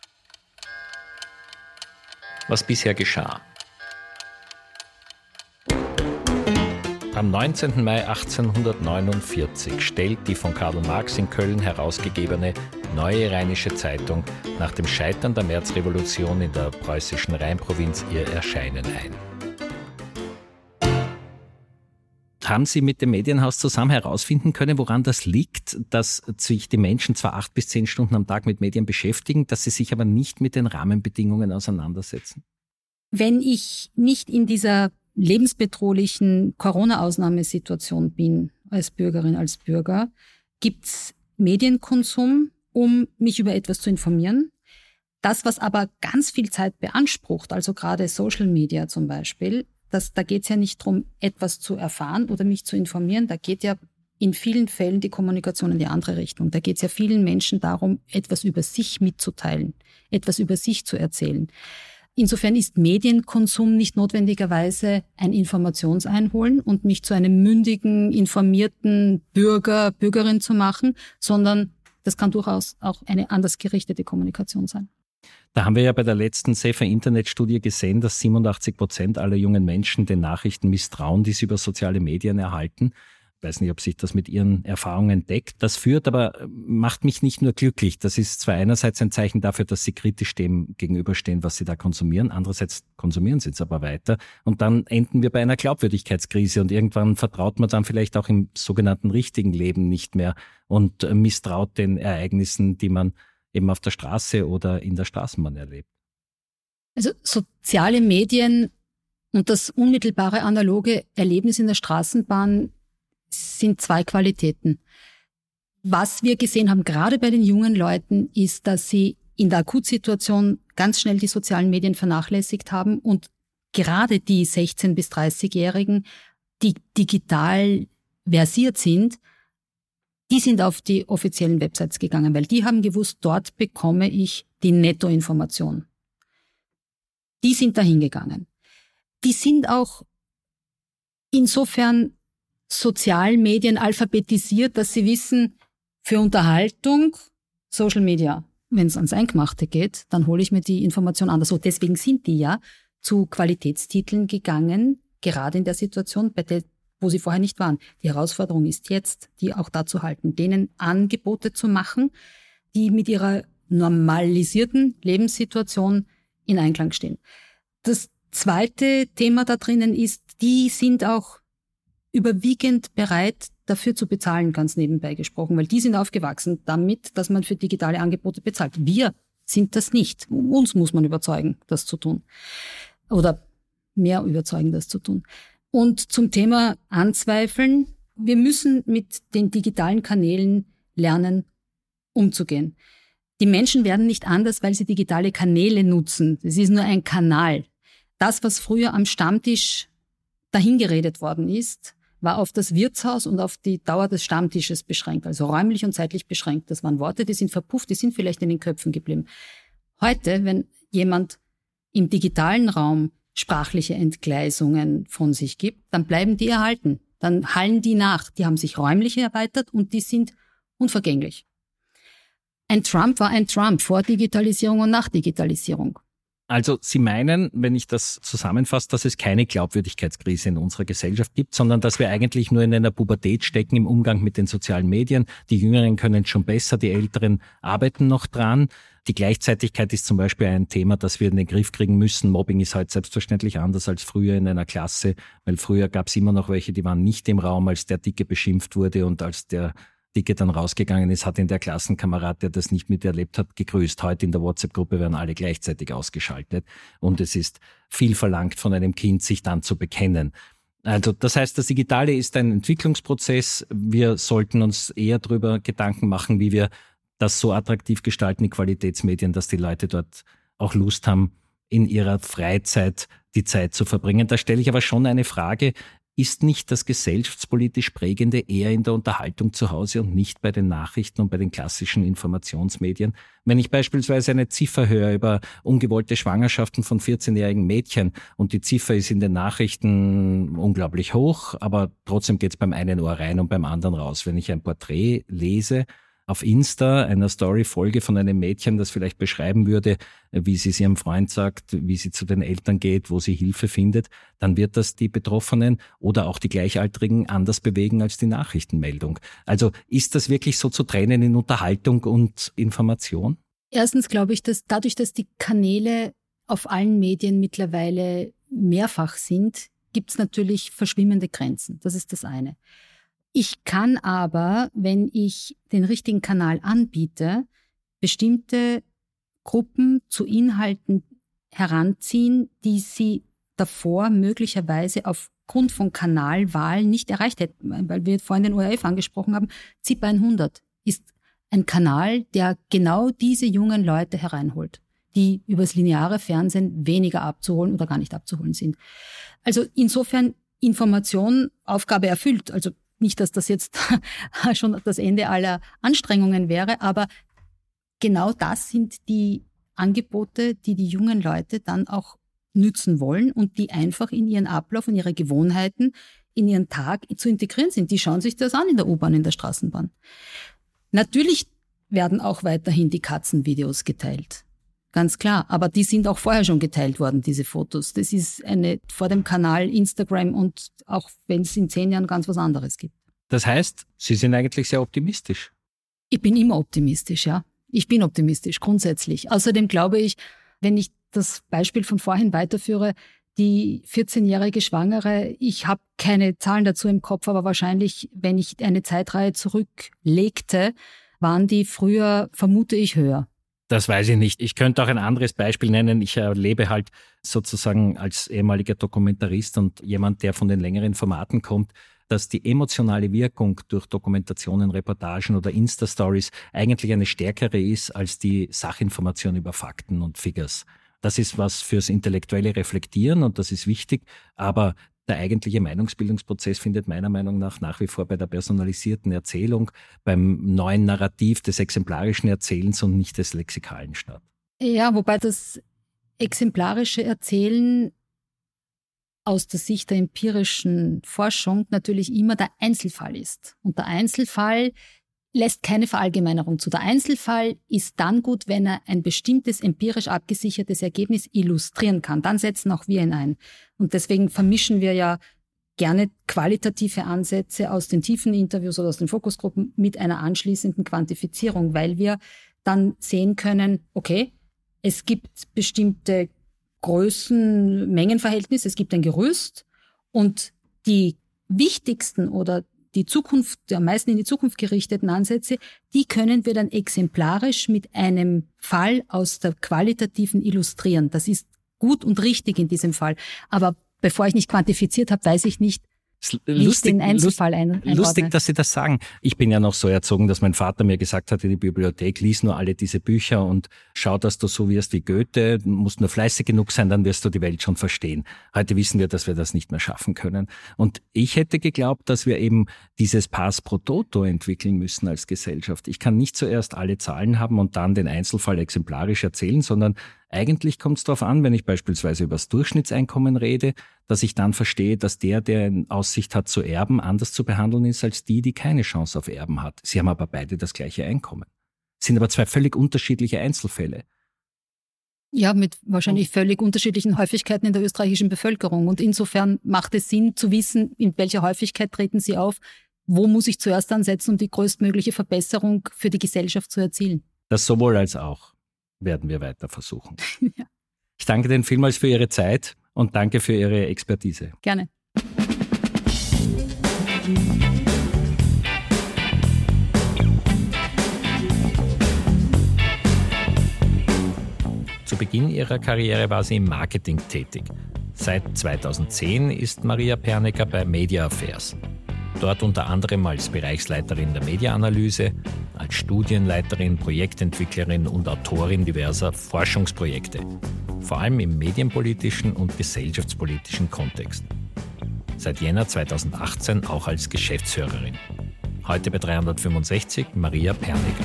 Speaker 1: Was bisher geschah. Am 19. Mai 1849 stellt die von Karl Marx in Köln herausgegebene Neue Rheinische Zeitung nach dem Scheitern der Märzrevolution in der preußischen Rheinprovinz ihr Erscheinen ein. Haben Sie mit dem Medienhaus zusammen herausfinden können, woran das liegt, dass sich die Menschen zwar 8 bis 10 Stunden am Tag mit Medien beschäftigen, dass sie sich aber nicht mit den Rahmenbedingungen auseinandersetzen?
Speaker 2: Wenn ich nicht in dieser lebensbedrohlichen Corona-Ausnahmesituation bin, als Bürgerin, als Bürger, gibt's Medienkonsum, um mich über etwas zu informieren. Das, was aber ganz viel Zeit beansprucht, also gerade Social Media zum Beispiel, da geht es ja nicht darum, etwas zu erfahren oder mich zu informieren. Da geht ja in vielen Fällen die Kommunikation in die andere Richtung. Da geht es ja vielen Menschen darum, etwas über sich mitzuteilen, etwas über sich zu erzählen. Insofern ist Medienkonsum nicht notwendigerweise ein Informationseinholen und mich zu einem mündigen, informierten Bürger, Bürgerin zu machen, sondern das kann durchaus auch eine anders gerichtete Kommunikation sein.
Speaker 1: Da haben wir ja bei der letzten Safer-Internet-Studie gesehen, dass 87% aller jungen Menschen den Nachrichten misstrauen, die sie über soziale Medien erhalten. Ich weiß nicht, ob sich das mit Ihren Erfahrungen deckt. Das macht mich nicht nur glücklich. Das ist zwar einerseits ein Zeichen dafür, dass Sie kritisch dem gegenüberstehen, was Sie da konsumieren. Andererseits konsumieren Sie es aber weiter. Und dann enden wir bei einer Glaubwürdigkeitskrise. Und irgendwann vertraut man dann vielleicht auch im sogenannten richtigen Leben nicht mehr und misstraut den Ereignissen, die man eben auf der Straße oder in der Straßenbahn erlebt.
Speaker 2: Also soziale Medien und das unmittelbare analoge Erlebnis in der Straßenbahn sind 2 Qualitäten. Was wir gesehen haben, gerade bei den jungen Leuten, ist, dass sie in der Akutsituation ganz schnell die sozialen Medien vernachlässigt haben und gerade die 16- bis 30-Jährigen, die digital versiert sind, die sind auf die offiziellen Websites gegangen, weil die haben gewusst, dort bekomme ich die Nettoinformation. Die sind dahin gegangen. Die sind auch insofern sozialen Medien alphabetisiert, dass sie wissen, für Unterhaltung, Social Media. Wenn es ans Eingemachte geht, dann hole ich mir die Information anders. So, deswegen sind die ja zu Qualitätstiteln gegangen, gerade in der Situation, wo sie vorher nicht waren. Die Herausforderung ist jetzt, die auch dazu halten, denen Angebote zu machen, die mit ihrer normalisierten Lebenssituation in Einklang stehen. Das zweite Thema da drinnen ist, die sind auch überwiegend bereit, dafür zu bezahlen, ganz nebenbei gesprochen, weil die sind aufgewachsen damit, dass man für digitale Angebote bezahlt. Wir sind das nicht. Uns muss man überzeugen, das zu tun. Oder mehr überzeugen, das zu tun. Und zum Thema Anzweifeln, wir müssen mit den digitalen Kanälen lernen, umzugehen. Die Menschen werden nicht anders, weil sie digitale Kanäle nutzen. Es ist nur ein Kanal. Das, was früher am Stammtisch dahingeredet worden ist, war auf das Wirtshaus und auf die Dauer des Stammtisches beschränkt, also räumlich und zeitlich beschränkt. Das waren Worte, die sind verpufft, die sind vielleicht in den Köpfen geblieben. Heute, wenn jemand im digitalen Raum sprachliche Entgleisungen von sich gibt, dann bleiben die erhalten. Dann hallen die nach. Die haben sich räumlich erweitert und die sind unvergänglich. Ein Trump war ein Trump vor Digitalisierung und nach Digitalisierung.
Speaker 1: Also Sie meinen, wenn ich das zusammenfasse, dass es keine Glaubwürdigkeitskrise in unserer Gesellschaft gibt, sondern dass wir eigentlich nur in einer Pubertät stecken im Umgang mit den sozialen Medien. Die Jüngeren können es schon besser, die Älteren arbeiten noch dran. Die Gleichzeitigkeit ist zum Beispiel ein Thema, das wir in den Griff kriegen müssen. Mobbing ist heute selbstverständlich anders als früher in einer Klasse, weil früher gab es immer noch welche, die waren nicht im Raum, als der Dicke beschimpft wurde und als der Dicke dann rausgegangen ist, hat ihn der Klassenkamerad, der das nicht miterlebt hat, gegrüßt. Heute in der WhatsApp-Gruppe werden alle gleichzeitig ausgeschaltet und es ist viel verlangt von einem Kind, sich dann zu bekennen. Also das heißt, das Digitale ist ein Entwicklungsprozess. Wir sollten uns eher darüber Gedanken machen, wie wir das so attraktiv gestalten, die Qualitätsmedien, dass die Leute dort auch Lust haben, in ihrer Freizeit die Zeit zu verbringen. Da stelle ich aber schon eine Frage: Ist nicht das gesellschaftspolitisch Prägende eher in der Unterhaltung zu Hause und nicht bei den Nachrichten und bei den klassischen Informationsmedien? Wenn ich beispielsweise eine Ziffer höre über ungewollte Schwangerschaften von 14-jährigen Mädchen und die Ziffer ist in den Nachrichten unglaublich hoch, aber trotzdem geht es beim einen Ohr rein und beim anderen raus. Wenn ich ein Porträt lese auf Insta, einer Story-Folge von einem Mädchen, das vielleicht beschreiben würde, wie sie es ihrem Freund sagt, wie sie zu den Eltern geht, wo sie Hilfe findet, dann wird das die Betroffenen oder auch die Gleichaltrigen anders bewegen als die Nachrichtenmeldung. Also ist das wirklich so zu trennen in Unterhaltung und Information?
Speaker 2: Erstens glaube ich, dass dadurch, dass die Kanäle auf allen Medien mittlerweile mehrfach sind, gibt es natürlich verschwimmende Grenzen. Das ist das eine. Ich kann aber, wenn ich den richtigen Kanal anbiete, bestimmte Gruppen zu Inhalten heranziehen, die sie davor möglicherweise aufgrund von Kanalwahl nicht erreicht hätten. Weil wir vorhin den ORF angesprochen haben, ZIP 100 ist ein Kanal, der genau diese jungen Leute hereinholt, die übers lineare Fernsehen weniger abzuholen oder gar nicht abzuholen sind. Also insofern Information, Aufgabe erfüllt. Also nicht, dass das jetzt schon das Ende aller Anstrengungen wäre, aber genau das sind die Angebote, die die jungen Leute dann auch nützen wollen und die einfach in ihren Ablauf, in ihre Gewohnheiten, in ihren Tag zu integrieren sind. Die schauen sich das an in der U-Bahn, in der Straßenbahn. Natürlich werden auch weiterhin die Katzenvideos geteilt. Ganz klar, aber die sind auch vorher schon geteilt worden, diese Fotos. Das ist vor dem Kanal Instagram und auch wenn es in 10 Jahren ganz was anderes gibt.
Speaker 1: Das heißt, Sie sind eigentlich sehr optimistisch.
Speaker 2: Ich bin immer optimistisch, ja. Ich bin optimistisch, grundsätzlich. Außerdem glaube ich, wenn ich das Beispiel von vorhin weiterführe, die 14-jährige Schwangere, ich habe keine Zahlen dazu im Kopf, aber wahrscheinlich, wenn ich eine Zeitreihe zurücklegte, waren die früher, vermute ich, höher.
Speaker 1: Das weiß ich nicht. Ich könnte auch ein anderes Beispiel nennen. Ich lebe halt sozusagen als ehemaliger Dokumentarist und jemand, der von den längeren Formaten kommt, dass die emotionale Wirkung durch Dokumentationen, Reportagen oder Insta-Stories eigentlich eine stärkere ist als die Sachinformation über Fakten und Figures. Das ist was fürs intellektuelle Reflektieren und das ist wichtig, aber der eigentliche Meinungsbildungsprozess findet meiner Meinung nach wie vor bei der personalisierten Erzählung, beim neuen Narrativ des exemplarischen Erzählens und nicht des Lexikalen statt.
Speaker 2: Ja, wobei das exemplarische Erzählen aus der Sicht der empirischen Forschung natürlich immer der Einzelfall ist. Und der Einzelfall lässt keine Verallgemeinerung zu. Der Einzelfall ist dann gut, wenn er ein bestimmtes empirisch abgesichertes Ergebnis illustrieren kann. Dann setzen auch wir ihn ein. Und deswegen vermischen wir ja gerne qualitative Ansätze aus den tiefen Interviews oder aus den Fokusgruppen mit einer anschließenden Quantifizierung, weil wir dann sehen können, okay, es gibt bestimmte Größen, Mengenverhältnisse, es gibt ein Gerüst und die wichtigsten oder die am meisten in die Zukunft gerichteten Ansätze, die können wir dann exemplarisch mit einem Fall aus der qualitativen illustrieren. Das ist gut und richtig in diesem Fall. Aber bevor ich nicht quantifiziert habe, weiß ich nicht, wie ich den Einzelfall einordne.
Speaker 1: Lustig, dass Sie das sagen. Ich bin ja noch so erzogen, dass mein Vater mir gesagt hat in die Bibliothek, lies nur alle diese Bücher und schau, dass du so wirst wie Goethe, du musst nur fleißig genug sein, dann wirst du die Welt schon verstehen. Heute wissen wir, dass wir das nicht mehr schaffen können. Und ich hätte geglaubt, dass wir eben dieses Pars pro Toto entwickeln müssen als Gesellschaft. Ich kann nicht zuerst alle Zahlen haben und dann den Einzelfall exemplarisch erzählen, sondern Eigentlich kommt es darauf an, wenn ich beispielsweise über das Durchschnittseinkommen rede, dass ich dann verstehe, dass der in Aussicht hat zu erben, anders zu behandeln ist als die keine Chance auf Erben hat. Sie haben aber beide das gleiche Einkommen. Sind aber zwei völlig unterschiedliche Einzelfälle.
Speaker 2: Ja, mit wahrscheinlich völlig unterschiedlichen Häufigkeiten in der österreichischen Bevölkerung. Und insofern macht es Sinn zu wissen, in welcher Häufigkeit treten sie auf, wo muss ich zuerst ansetzen, um die größtmögliche Verbesserung für die Gesellschaft zu erzielen.
Speaker 1: Das sowohl als auch werden wir weiter versuchen.
Speaker 2: Ja.
Speaker 1: Ich danke Ihnen vielmals für Ihre Zeit und danke für Ihre Expertise.
Speaker 2: Gerne.
Speaker 1: Zu Beginn ihrer Karriere war sie im Marketing tätig. Seit 2010 ist Maria Pernecker bei Media Affairs. Dort unter anderem als Bereichsleiterin der Mediaanalyse, als Studienleiterin, Projektentwicklerin und Autorin diverser Forschungsprojekte, vor allem im medienpolitischen und gesellschaftspolitischen Kontext. Seit Jänner 2018 auch als Geschäftsführerin. Heute bei 365 Maria Pernecker.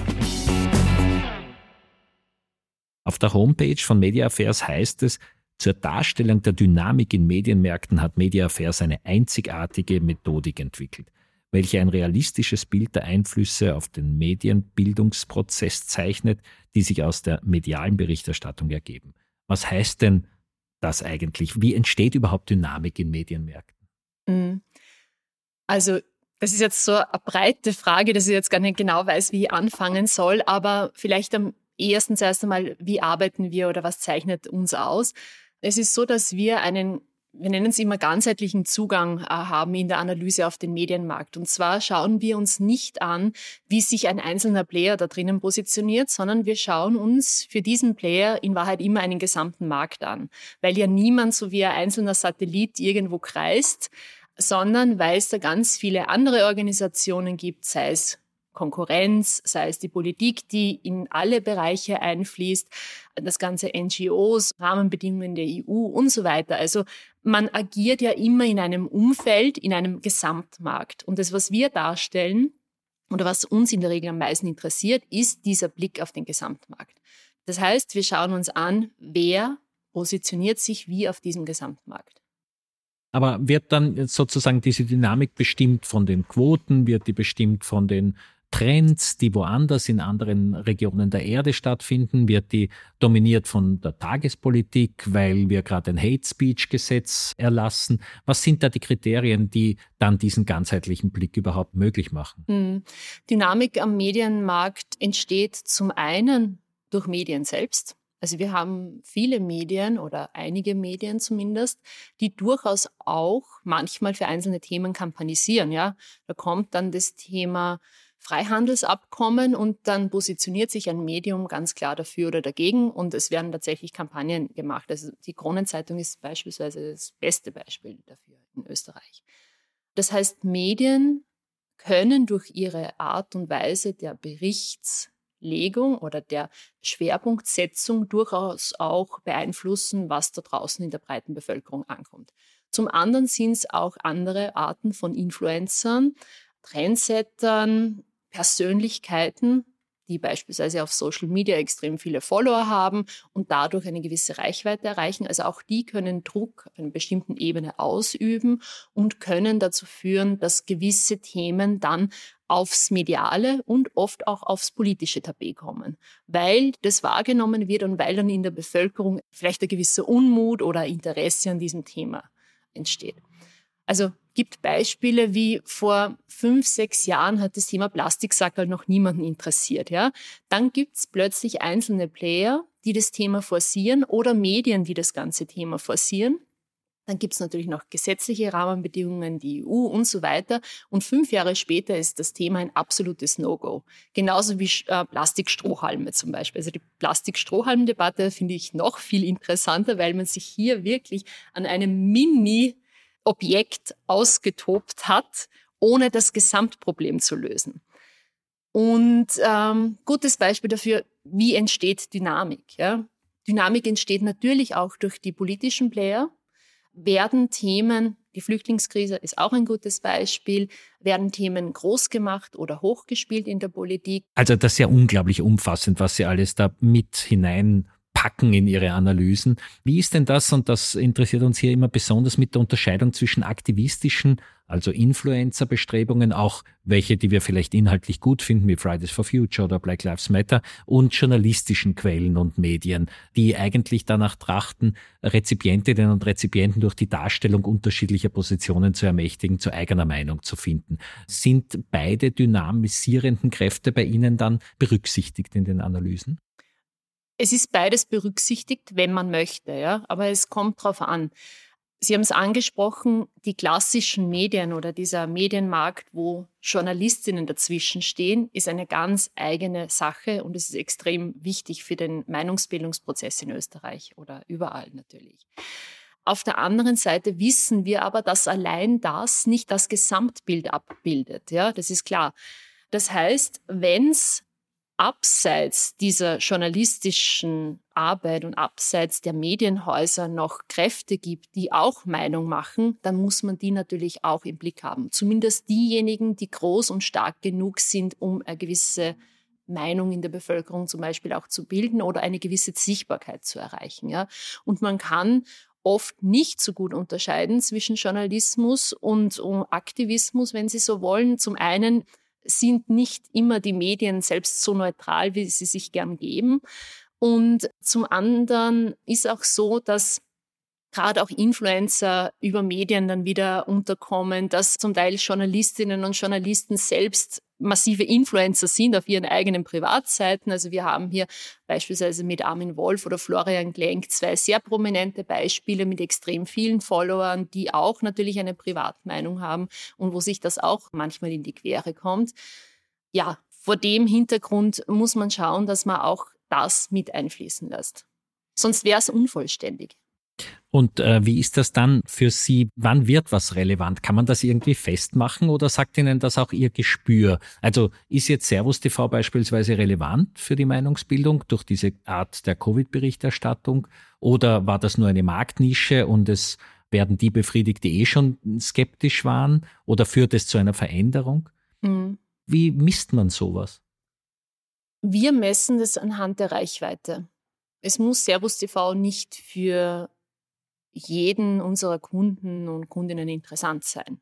Speaker 1: Auf der Homepage von Media Affairs heißt es, zur Darstellung der Dynamik in Medienmärkten hat Media Affairs eine einzigartige Methodik entwickelt, welche ein realistisches Bild der Einflüsse auf den Medienbildungsprozess zeichnet, die sich aus der medialen Berichterstattung ergeben. Was heißt denn das eigentlich? Wie entsteht überhaupt Dynamik in Medienmärkten?
Speaker 3: Also das ist jetzt so eine breite Frage, dass ich jetzt gar nicht genau weiß, wie ich anfangen soll, aber vielleicht am ehesten zuerst einmal, wie arbeiten wir oder was zeichnet uns aus? Es ist so, dass wir nennen es immer ganzheitlichen Zugang haben in der Analyse auf den Medienmarkt. Und zwar schauen wir uns nicht an, wie sich ein einzelner Player da drinnen positioniert, sondern wir schauen uns für diesen Player in Wahrheit immer einen gesamten Markt an. Weil ja niemand so wie ein einzelner Satellit irgendwo kreist, sondern weil es da ganz viele andere Organisationen gibt, sei es Konkurrenz, sei es die Politik, die in alle Bereiche einfließt, das ganze NGOs, Rahmenbedingungen der EU und so weiter. Also man agiert ja immer in einem Umfeld, in einem Gesamtmarkt. Und das, was wir darstellen oder was uns in der Regel am meisten interessiert, ist dieser Blick auf den Gesamtmarkt. Das heißt, wir schauen uns an, wer positioniert sich wie auf diesem Gesamtmarkt.
Speaker 1: Aber wird dann sozusagen diese Dynamik bestimmt von den Quoten, wird die bestimmt von den Trends, die woanders in anderen Regionen der Erde stattfinden? Wird die dominiert von der Tagespolitik, weil wir gerade ein Hate-Speech-Gesetz erlassen? Was sind da die Kriterien, die dann diesen ganzheitlichen Blick überhaupt möglich machen?
Speaker 3: Dynamik am Medienmarkt entsteht zum einen durch Medien selbst. Also wir haben viele Medien oder einige Medien zumindest, die durchaus auch manchmal für einzelne Themen kampanisieren. Ja? Da kommt dann das Thema Freihandelsabkommen und dann positioniert sich ein Medium ganz klar dafür oder dagegen und es werden tatsächlich Kampagnen gemacht. Also die Kronenzeitung ist beispielsweise das beste Beispiel dafür in Österreich. Das heißt, Medien können durch ihre Art und Weise der Berichtslegung oder der Schwerpunktsetzung durchaus auch beeinflussen, was da draußen in der breiten Bevölkerung ankommt. Zum anderen sind es auch andere Arten von Influencern, Trendsettern, Persönlichkeiten, die beispielsweise auf Social Media extrem viele Follower haben und dadurch eine gewisse Reichweite erreichen. Also auch die können Druck auf einer bestimmten Ebene ausüben und können dazu führen, dass gewisse Themen dann aufs mediale und oft auch aufs politische Tapet kommen, weil das wahrgenommen wird und weil dann in der Bevölkerung vielleicht ein gewisser Unmut oder Interesse an diesem Thema entsteht. Also gibt Beispiele wie vor 5, 6 Jahren hat das Thema Plastiksackerl noch niemanden interessiert. Ja? Dann gibt es plötzlich einzelne Player, die das Thema forcieren oder Medien, die das ganze Thema forcieren. Dann gibt es natürlich noch gesetzliche Rahmenbedingungen, die EU und so weiter. Und 5 Jahre später ist das Thema ein absolutes No-Go. Genauso wie Plastikstrohhalme zum Beispiel. Also die Plastikstrohhalm-Debatte finde ich noch viel interessanter, weil man sich hier wirklich an einem Objekt ausgetobt hat, ohne das Gesamtproblem zu lösen. Und gutes Beispiel dafür, wie entsteht Dynamik. Ja? Dynamik entsteht natürlich auch durch die politischen Player. Werden Themen, die Flüchtlingskrise ist auch ein gutes Beispiel, werden Themen groß gemacht oder hochgespielt in der Politik.
Speaker 1: Also das ist ja unglaublich umfassend, was Sie alles da mit hineinpacken packen in ihre Analysen. Wie ist denn das, und das interessiert uns hier immer besonders, mit der Unterscheidung zwischen aktivistischen, also Influencer-Bestrebungen, auch welche, die wir vielleicht inhaltlich gut finden, wie Fridays for Future oder Black Lives Matter, und journalistischen Quellen und Medien, die eigentlich danach trachten, Rezipientinnen und Rezipienten durch die Darstellung unterschiedlicher Positionen zu ermächtigen, zu eigener Meinung zu finden. Sind beide dynamisierenden Kräfte bei Ihnen dann berücksichtigt in den Analysen?
Speaker 3: Es ist beides berücksichtigt, wenn man möchte, ja, aber es kommt drauf an. Sie haben es angesprochen, die klassischen Medien oder dieser Medienmarkt, wo Journalistinnen dazwischen stehen, ist eine ganz eigene Sache und es ist extrem wichtig für den Meinungsbildungsprozess in Österreich oder überall natürlich. Auf der anderen Seite wissen wir aber, dass allein das nicht das Gesamtbild abbildet. Ja, das ist klar. Das heißt, wenn es abseits dieser journalistischen Arbeit und abseits der Medienhäuser noch Kräfte gibt, die auch Meinung machen, dann muss man die natürlich auch im Blick haben. Zumindest diejenigen, die groß und stark genug sind, um eine gewisse Meinung in der Bevölkerung zum Beispiel auch zu bilden oder eine gewisse Sichtbarkeit zu erreichen. Ja. Und man kann oft nicht so gut unterscheiden zwischen Journalismus und Aktivismus, wenn Sie so wollen. Zum einen sind nicht immer die Medien selbst so neutral, wie sie sich gern geben. Und zum anderen ist auch so, dass gerade auch Influencer über Medien dann wieder unterkommen, dass zum Teil Journalistinnen und Journalisten selbst massive Influencer sind auf ihren eigenen Privatseiten. Also wir haben hier beispielsweise mit Armin Wolf oder Florian Klenk zwei sehr prominente Beispiele mit extrem vielen Followern, die auch natürlich eine Privatmeinung haben und wo sich das auch manchmal in die Quere kommt. Ja, vor dem Hintergrund muss man schauen, dass man auch das mit einfließen lässt. Sonst wäre es unvollständig.
Speaker 1: Und wie ist das dann für Sie? Wann wird was relevant? Kann man das irgendwie festmachen oder sagt Ihnen das auch Ihr Gespür? Also ist jetzt Servus TV beispielsweise relevant für die Meinungsbildung durch diese Art der Covid-Berichterstattung? Oder war das nur eine Marktnische und es werden die befriedigt, die schon skeptisch waren? Oder führt es zu einer Veränderung?
Speaker 3: Mhm.
Speaker 1: Wie misst man sowas?
Speaker 3: Wir messen das anhand der Reichweite. Es muss Servus TV nicht für jeden unserer Kunden und Kundinnen interessant sein.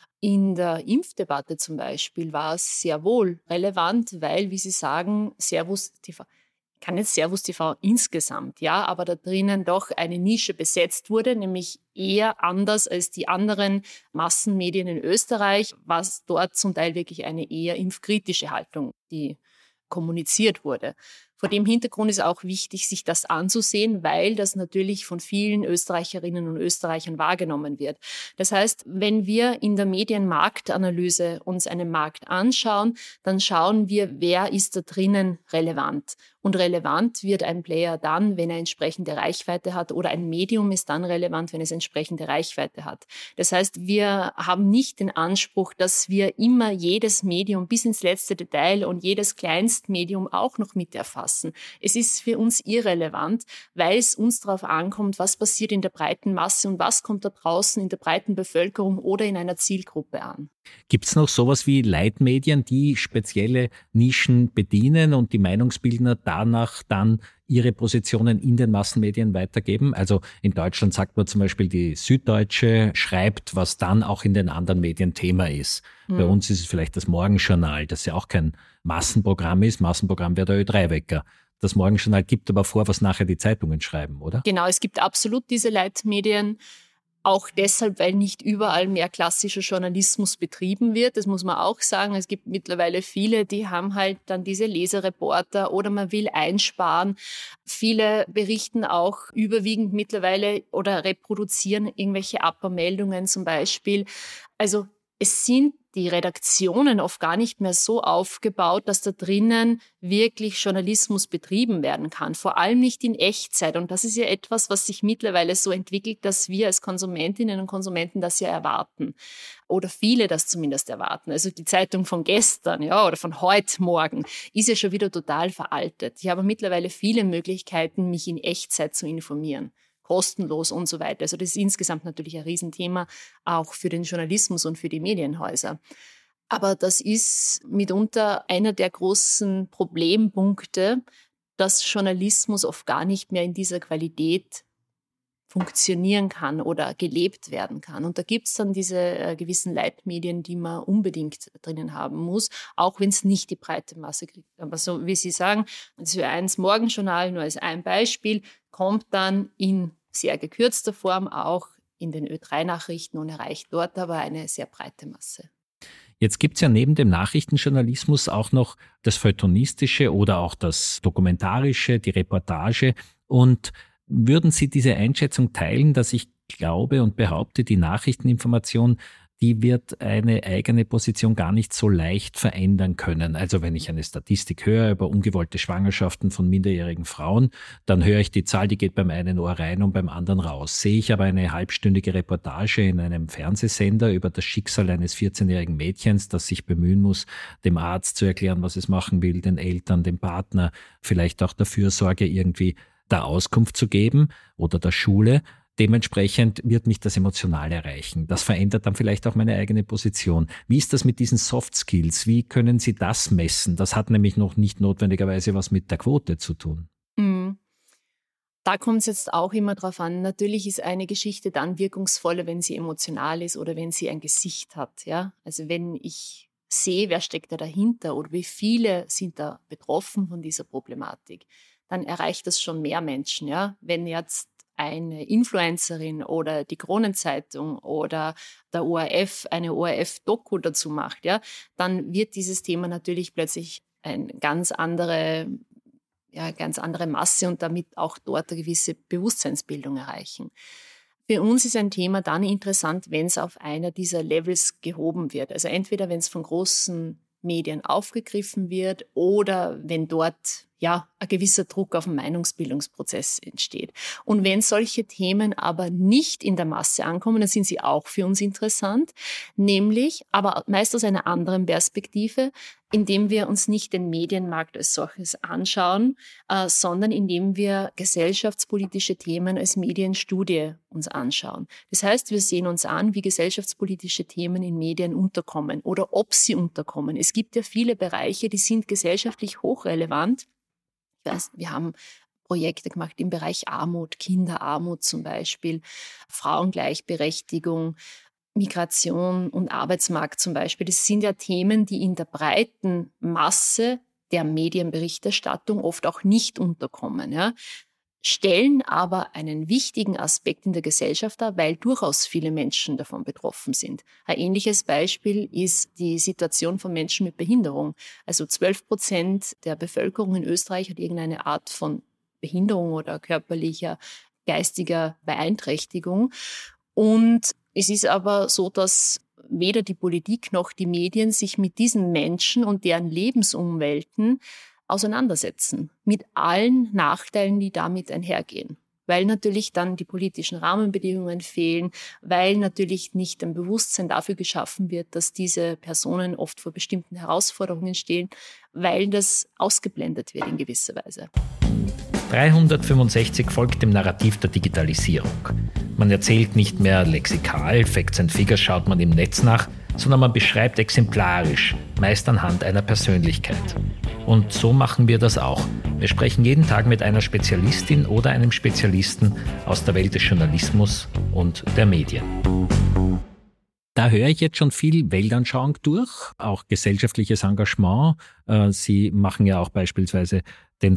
Speaker 3: In der Impfdebatte zum Beispiel war es sehr wohl relevant, weil, wie Sie sagen, Servus TV, kann jetzt Servus TV insgesamt, ja, aber da drinnen doch eine Nische besetzt wurde, nämlich eher anders als die anderen Massenmedien in Österreich, was dort zum Teil wirklich eine eher impfkritische Haltung, die kommuniziert wurde. Vor dem Hintergrund ist auch wichtig, sich das anzusehen, weil das natürlich von vielen Österreicherinnen und Österreichern wahrgenommen wird. Das heißt, wenn wir in der Medienmarktanalyse uns einen Markt anschauen, dann schauen wir, wer ist da drinnen relevant. Und relevant wird ein Player dann, wenn er entsprechende Reichweite hat, oder ein Medium ist dann relevant, wenn es entsprechende Reichweite hat. Das heißt, wir haben nicht den Anspruch, dass wir immer jedes Medium bis ins letzte Detail und jedes Kleinstmedium auch noch mit erfassen. Es ist für uns irrelevant, weil es uns darauf ankommt, was passiert in der breiten Masse und was kommt da draußen in der breiten Bevölkerung oder in einer Zielgruppe an.
Speaker 1: Gibt es noch sowas wie Leitmedien, die spezielle Nischen bedienen und die Meinungsbildner danach dann ihre Positionen in den Massenmedien weitergeben? Also in Deutschland sagt man zum Beispiel, die Süddeutsche schreibt, was dann auch in den anderen Medien Thema ist. Bei uns ist es vielleicht das Morgenjournal, das ja auch kein Massenprogramm ist. Massenprogramm wäre der Ö3-Wecker. Das Morgenjournal gibt aber vor, was nachher die Zeitungen schreiben, oder?
Speaker 3: Genau, es gibt absolut diese Leitmedien. Auch deshalb, weil nicht überall mehr klassischer Journalismus betrieben wird. Das muss man auch sagen. Es gibt mittlerweile viele, die haben halt dann diese Lesereporter oder man will einsparen. Viele berichten auch überwiegend mittlerweile oder reproduzieren irgendwelche Upper-Meldungen zum Beispiel. Also es sind die Redaktionen oft gar nicht mehr so aufgebaut, dass da drinnen wirklich Journalismus betrieben werden kann. Vor allem nicht in Echtzeit. Und das ist ja etwas, was sich mittlerweile so entwickelt, dass wir als Konsumentinnen und Konsumenten das ja erwarten. Oder viele das zumindest erwarten. Also die Zeitung von gestern, ja, oder von heute Morgen ist ja schon wieder total veraltet. Ich habe mittlerweile viele Möglichkeiten, mich in Echtzeit zu informieren. Kostenlos und so weiter. Also das ist insgesamt natürlich ein Riesenthema, auch für den Journalismus und für die Medienhäuser. Aber das ist mitunter einer der großen Problempunkte, dass Journalismus oft gar nicht mehr in dieser Qualität funktionieren kann oder gelebt werden kann. Und da gibt es dann diese gewissen Leitmedien, die man unbedingt drinnen haben muss, auch wenn es nicht die breite Masse kriegt. Aber so wie Sie sagen, das Ö1 Morgenjournal nur als ein Beispiel, kommt dann in sehr gekürzter Form auch in den Ö3-Nachrichten und erreicht dort aber eine sehr breite Masse.
Speaker 1: Jetzt gibt es ja neben dem Nachrichtenjournalismus auch noch das Feuilletonistische oder auch das Dokumentarische, die Reportage. Und würden Sie diese Einschätzung teilen, dass ich glaube und behaupte, die Nachrichteninformation, die wird eine eigene Position gar nicht so leicht verändern können. Also wenn ich eine Statistik höre über ungewollte Schwangerschaften von minderjährigen Frauen, dann höre ich die Zahl, die geht beim einen Ohr rein und beim anderen raus. Sehe ich aber eine halbstündige Reportage in einem Fernsehsender über das Schicksal eines 14-jährigen Mädchens, das sich bemühen muss, dem Arzt zu erklären, was es machen will, den Eltern, dem Partner, vielleicht auch der Fürsorge irgendwie da Auskunft zu geben oder der Schule. Dementsprechend wird mich das emotional erreichen. Das verändert dann vielleicht auch meine eigene Position. Wie ist das mit diesen Soft Skills? Wie können Sie das messen? Das hat nämlich noch nicht notwendigerweise was mit der Quote zu tun.
Speaker 3: Da kommt es jetzt auch immer drauf an. Natürlich ist eine Geschichte dann wirkungsvoller, wenn sie emotional ist oder wenn sie ein Gesicht hat. Ja? Also wenn ich sehe, wer steckt da dahinter oder wie viele sind da betroffen von dieser Problematik, dann erreicht das schon mehr Menschen. Ja? Wenn jetzt eine Influencerin oder die Kronenzeitung oder der ORF eine ORF-Doku dazu macht, ja, dann wird dieses Thema natürlich plötzlich eine ganz andere Masse und damit auch dort eine gewisse Bewusstseinsbildung erreichen. Für uns ist ein Thema dann interessant, wenn es auf einer dieser Levels gehoben wird. Also entweder wenn es von großen Medien aufgegriffen wird oder wenn dort ein gewisser Druck auf den Meinungsbildungsprozess entsteht. Und wenn solche Themen aber nicht in der Masse ankommen, dann sind sie auch für uns interessant, nämlich aber meist aus einer anderen Perspektive, indem wir uns nicht den Medienmarkt als solches anschauen, sondern indem wir gesellschaftspolitische Themen als Medienstudie uns anschauen. Das heißt, wir sehen uns an, wie gesellschaftspolitische Themen in Medien unterkommen oder ob sie unterkommen. Es gibt ja viele Bereiche, die sind gesellschaftlich hochrelevant. Wir haben Projekte gemacht im Bereich Armut, Kinderarmut zum Beispiel, Frauengleichberechtigung, Migration und Arbeitsmarkt zum Beispiel. Das sind ja Themen, die in der breiten Masse der Medienberichterstattung oft auch nicht unterkommen, ja, stellen aber einen wichtigen Aspekt in der Gesellschaft dar, weil durchaus viele Menschen davon betroffen sind. Ein ähnliches Beispiel ist die Situation von Menschen mit Behinderung. Also 12% der Bevölkerung in Österreich hat irgendeine Art von Behinderung oder körperlicher, geistiger Beeinträchtigung. Und es ist aber so, dass weder die Politik noch die Medien sich mit diesen Menschen und deren Lebensumwelten auseinandersetzen, mit allen Nachteilen, die damit einhergehen. Weil natürlich dann die politischen Rahmenbedingungen fehlen, weil natürlich nicht ein Bewusstsein dafür geschaffen wird, dass diese Personen oft vor bestimmten Herausforderungen stehen, weil das ausgeblendet wird in gewisser Weise.
Speaker 1: 365 folgt dem Narrativ der Digitalisierung. Man erzählt nicht mehr lexikal, Facts and Figures schaut man im Netz nach, sondern man beschreibt exemplarisch, meist anhand einer Persönlichkeit. Und so machen wir das auch. Wir sprechen jeden Tag mit einer Spezialistin oder einem Spezialisten aus der Welt des Journalismus und der Medien. Da höre ich jetzt schon viel Weltanschauung durch, auch gesellschaftliches Engagement. Sie machen ja auch beispielsweise den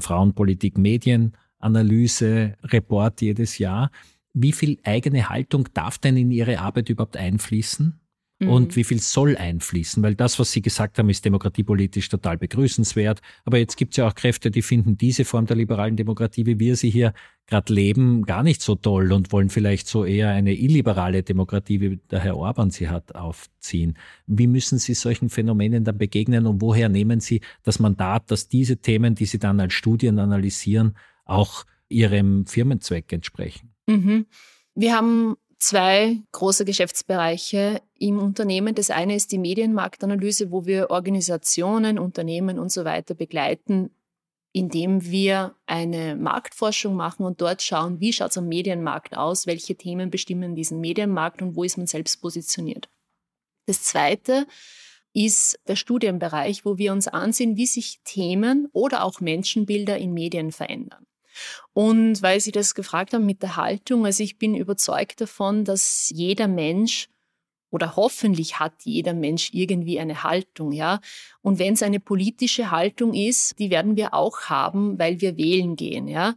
Speaker 1: Frauenpolitik-Medienanalyse-Report jedes Jahr. Wie viel eigene Haltung darf denn in Ihre Arbeit überhaupt einfließen? Und wie viel soll einfließen? Weil das, was Sie gesagt haben, ist demokratiepolitisch total begrüßenswert. Aber jetzt gibt es ja auch Kräfte, die finden diese Form der liberalen Demokratie, wie wir sie hier gerade leben, gar nicht so toll und wollen vielleicht so eher eine illiberale Demokratie, wie der Herr Orban sie hat, aufziehen. Wie müssen Sie solchen Phänomenen dann begegnen und woher nehmen Sie das Mandat, dass diese Themen, die Sie dann als Studien analysieren, auch Ihrem Firmenzweck entsprechen?
Speaker 3: Wir haben 2 große Geschäftsbereiche im Unternehmen. Das eine ist die Medienmarktanalyse, wo wir Organisationen, Unternehmen und so weiter begleiten, indem wir eine Marktforschung machen und dort schauen, wie schaut es am Medienmarkt aus, welche Themen bestimmen diesen Medienmarkt und wo ist man selbst positioniert. Das zweite ist der Studienbereich, wo wir uns ansehen, wie sich Themen oder auch Menschenbilder in Medien verändern. Und weil Sie das gefragt haben mit der Haltung, also ich bin überzeugt davon, dass jeder Mensch oder hoffentlich hat jeder Mensch irgendwie eine Haltung, ja. Und wenn es eine politische Haltung ist, die werden wir auch haben, weil wir wählen gehen, ja.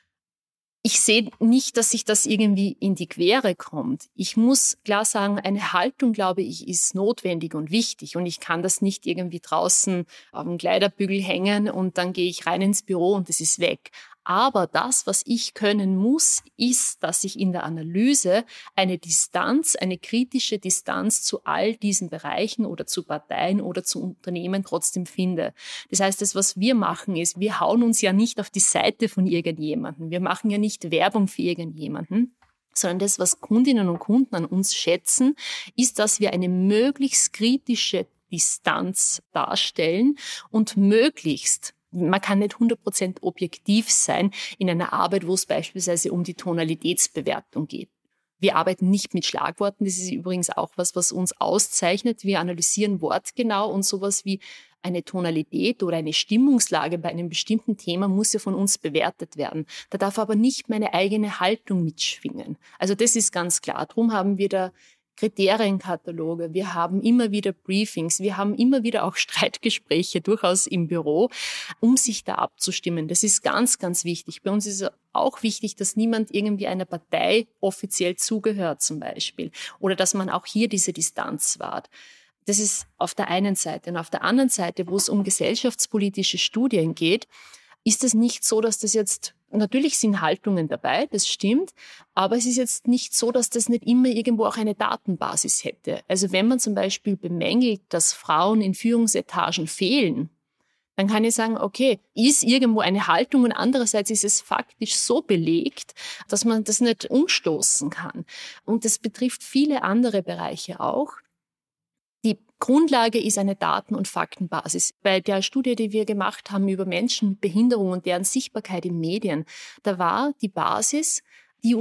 Speaker 3: Ich sehe nicht, dass sich das irgendwie in die Quere kommt. Ich muss klar sagen, eine Haltung, glaube ich, ist notwendig und wichtig. Und ich kann das nicht irgendwie draußen auf dem Kleiderbügel hängen und dann gehe ich rein ins Büro und es ist weg. Aber das, was ich können muss, ist, dass ich in der Analyse eine Distanz, eine kritische Distanz zu all diesen Bereichen oder zu Parteien oder zu Unternehmen trotzdem finde. Das heißt, das, was wir machen, ist, wir hauen uns ja nicht auf die Seite von irgendjemandem. Wir machen ja nicht Werbung für irgendjemanden, sondern das, was Kundinnen und Kunden an uns schätzen, ist, dass wir eine möglichst kritische Distanz darstellen und möglichst, man kann nicht 100% objektiv sein in einer Arbeit, wo es beispielsweise um die Tonalitätsbewertung geht. Wir arbeiten nicht mit Schlagworten, das ist übrigens auch was uns auszeichnet. Wir analysieren wortgenau und sowas wie eine Tonalität oder eine Stimmungslage bei einem bestimmten Thema muss ja von uns bewertet werden. Da darf aber nicht meine eigene Haltung mitschwingen. Also das ist ganz klar. Darum haben wir da Kriterienkataloge, wir haben immer wieder Briefings, wir haben immer wieder auch Streitgespräche, durchaus im Büro, um sich da abzustimmen. Das ist ganz, ganz wichtig. Bei uns ist es auch wichtig, dass niemand irgendwie einer Partei offiziell zugehört zum Beispiel oder dass man auch hier diese Distanz wahrt. Das ist auf der einen Seite. Und auf der anderen Seite, wo es um gesellschaftspolitische Studien geht, ist es nicht so, dass das jetzt, natürlich sind Haltungen dabei, das stimmt, aber es ist jetzt nicht so, dass das nicht immer irgendwo auch eine Datenbasis hätte. Also wenn man zum Beispiel bemängelt, dass Frauen in Führungsetagen fehlen, dann kann ich sagen, okay, ist irgendwo eine Haltung und andererseits ist es faktisch so belegt, dass man das nicht umstoßen kann. Und das betrifft viele andere Bereiche auch. Die Grundlage ist eine Daten- und Faktenbasis. Bei der Studie, die wir gemacht haben über Menschen mit Behinderung und deren Sichtbarkeit in Medien, da war die Basis die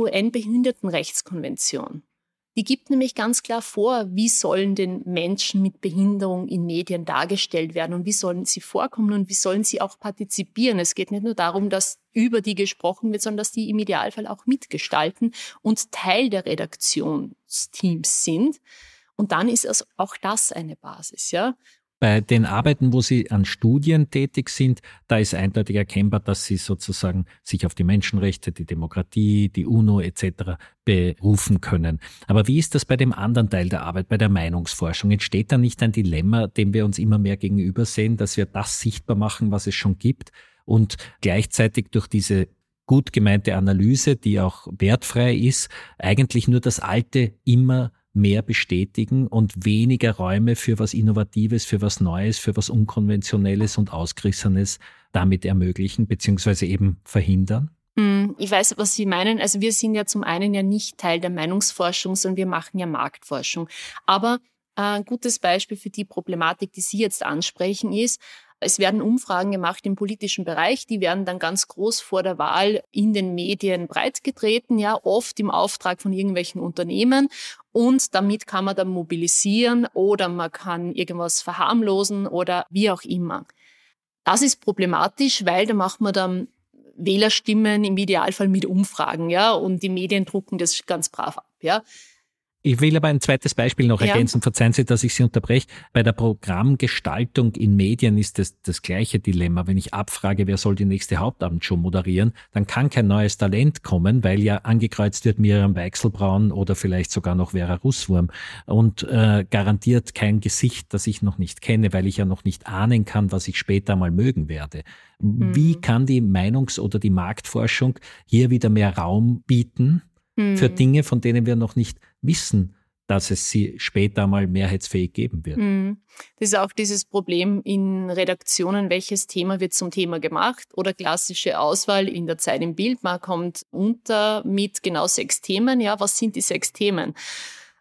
Speaker 3: UN-Behindertenrechtskonvention. Die gibt nämlich ganz klar vor, wie sollen denn Menschen mit Behinderung in Medien dargestellt werden und wie sollen sie vorkommen und wie sollen sie auch partizipieren. Es geht nicht nur darum, dass über die gesprochen wird, sondern dass die im Idealfall auch mitgestalten und Teil der Redaktionsteams sind. Und dann ist es auch das eine Basis, ja.
Speaker 1: Bei den Arbeiten, wo Sie an Studien tätig sind, da ist eindeutig erkennbar, dass Sie sozusagen sich auf die Menschenrechte, die Demokratie, die UNO etc. berufen können. Aber wie ist das bei dem anderen Teil der Arbeit, bei der Meinungsforschung? Entsteht da nicht ein Dilemma, dem wir uns immer mehr gegenüber sehen, dass wir das sichtbar machen, was es schon gibt und gleichzeitig durch diese gut gemeinte Analyse, die auch wertfrei ist, eigentlich nur das Alte immer mehr bestätigen und weniger Räume für was Innovatives, für was Neues, für was Unkonventionelles und Ausgerissenes damit ermöglichen, beziehungsweise eben verhindern?
Speaker 3: Ich weiß, was Sie meinen. Also wir sind ja zum einen ja nicht Teil der Meinungsforschung, sondern wir machen ja Marktforschung. Aber ein gutes Beispiel für die Problematik, die Sie jetzt ansprechen, ist, es werden Umfragen gemacht im politischen Bereich, die werden dann ganz groß vor der Wahl in den Medien breitgetreten, ja, oft im Auftrag von irgendwelchen Unternehmen. Und damit kann man dann mobilisieren oder man kann irgendwas verharmlosen oder wie auch immer. Das ist problematisch, weil da macht man dann Wählerstimmen im Idealfall mit Umfragen, ja, und die Medien drucken das ganz brav ab, ja.
Speaker 1: Ich will aber ein zweites Beispiel noch ergänzen. Verzeihen Sie, dass ich Sie unterbreche. Bei der Programmgestaltung in Medien ist das gleiche Dilemma. Wenn ich abfrage, wer soll die nächste Hauptabendshow moderieren, dann kann kein neues Talent kommen, weil ja angekreuzt wird Miriam Weichselbraun oder vielleicht sogar noch Vera Russwurm und garantiert kein Gesicht, das ich noch nicht kenne, weil ich ja noch nicht ahnen kann, was ich später mal mögen werde. Wie kann die Meinungs- oder die Marktforschung hier wieder mehr Raum bieten für Dinge, von denen wir noch nicht wissen, dass es sie später mal mehrheitsfähig geben wird?
Speaker 3: Das ist auch dieses Problem in Redaktionen, welches Thema wird zum Thema gemacht oder klassische Auswahl in der Zeit im Bild. Man kommt unter mit genau 6 Themen. Ja, was sind die 6 Themen?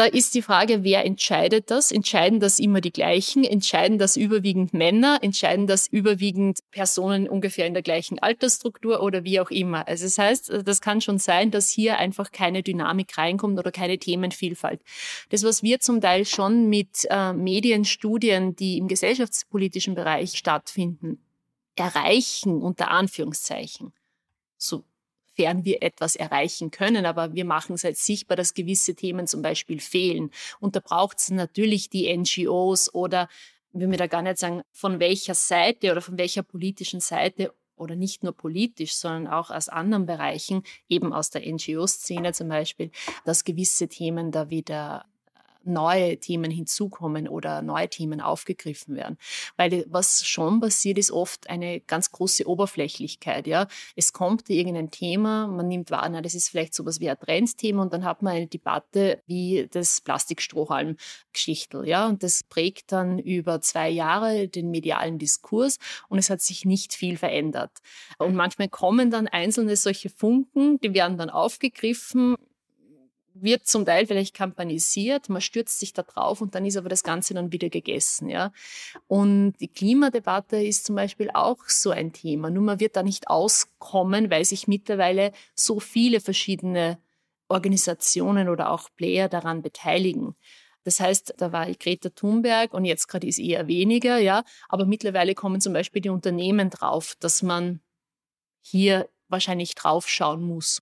Speaker 3: Da ist die Frage, wer entscheidet das? Entscheiden das immer die gleichen? Entscheiden das überwiegend Männer? Entscheiden das überwiegend Personen ungefähr in der gleichen Altersstruktur oder wie auch immer? Also das heißt, das kann schon sein, dass hier einfach keine Dynamik reinkommt oder keine Themenvielfalt. Das, was wir zum Teil schon mit Medienstudien, die im gesellschaftspolitischen Bereich stattfinden, erreichen, unter Anführungszeichen, sofern wir etwas erreichen können, aber wir machen es halt sichtbar, dass gewisse Themen zum Beispiel fehlen. Und da braucht es natürlich die NGOs oder, ich will mir da gar nicht sagen, von welcher Seite oder von welcher politischen Seite oder nicht nur politisch, sondern auch aus anderen Bereichen, eben aus der NGO-Szene zum Beispiel, dass gewisse Themen da wieder neue Themen hinzukommen oder neue Themen aufgegriffen werden. Weil was schon passiert, ist oft eine ganz große Oberflächlichkeit. Ja? Es kommt irgendein Thema, man nimmt wahr, das ist vielleicht sowas wie ein Trendthema und dann hat man eine Debatte wie das Plastikstrohhalm-Geschichtel. Ja? Und das prägt dann über 2 Jahre den medialen Diskurs und es hat sich nicht viel verändert. Und manchmal kommen dann einzelne solche Funken, die werden dann aufgegriffen, wird zum Teil vielleicht kampanisiert, man stürzt sich da drauf und dann ist aber das Ganze dann wieder gegessen. Ja? Und die Klimadebatte ist zum Beispiel auch so ein Thema. Nur man wird da nicht auskommen, weil sich mittlerweile so viele verschiedene Organisationen oder auch Player daran beteiligen. Das heißt, da war Greta Thunberg und jetzt gerade ist eher weniger, ja, aber mittlerweile kommen zum Beispiel die Unternehmen drauf, dass man hier wahrscheinlich drauf schauen muss.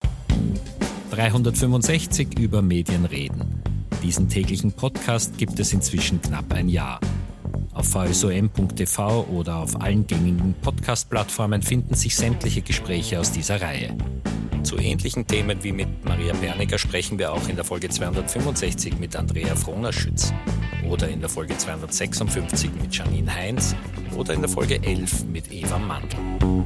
Speaker 1: 365 über Medien reden. Diesen täglichen Podcast gibt es inzwischen knapp ein Jahr. Auf vsom.tv oder auf allen gängigen Podcast-Plattformen finden sich sämtliche Gespräche aus dieser Reihe. Zu ähnlichen Themen wie mit Maria Berniger sprechen wir auch in der Folge 265 mit Andrea Frohner-Schütz oder in der Folge 256 mit Janine Heinz oder in der Folge 11 mit Eva Mandl.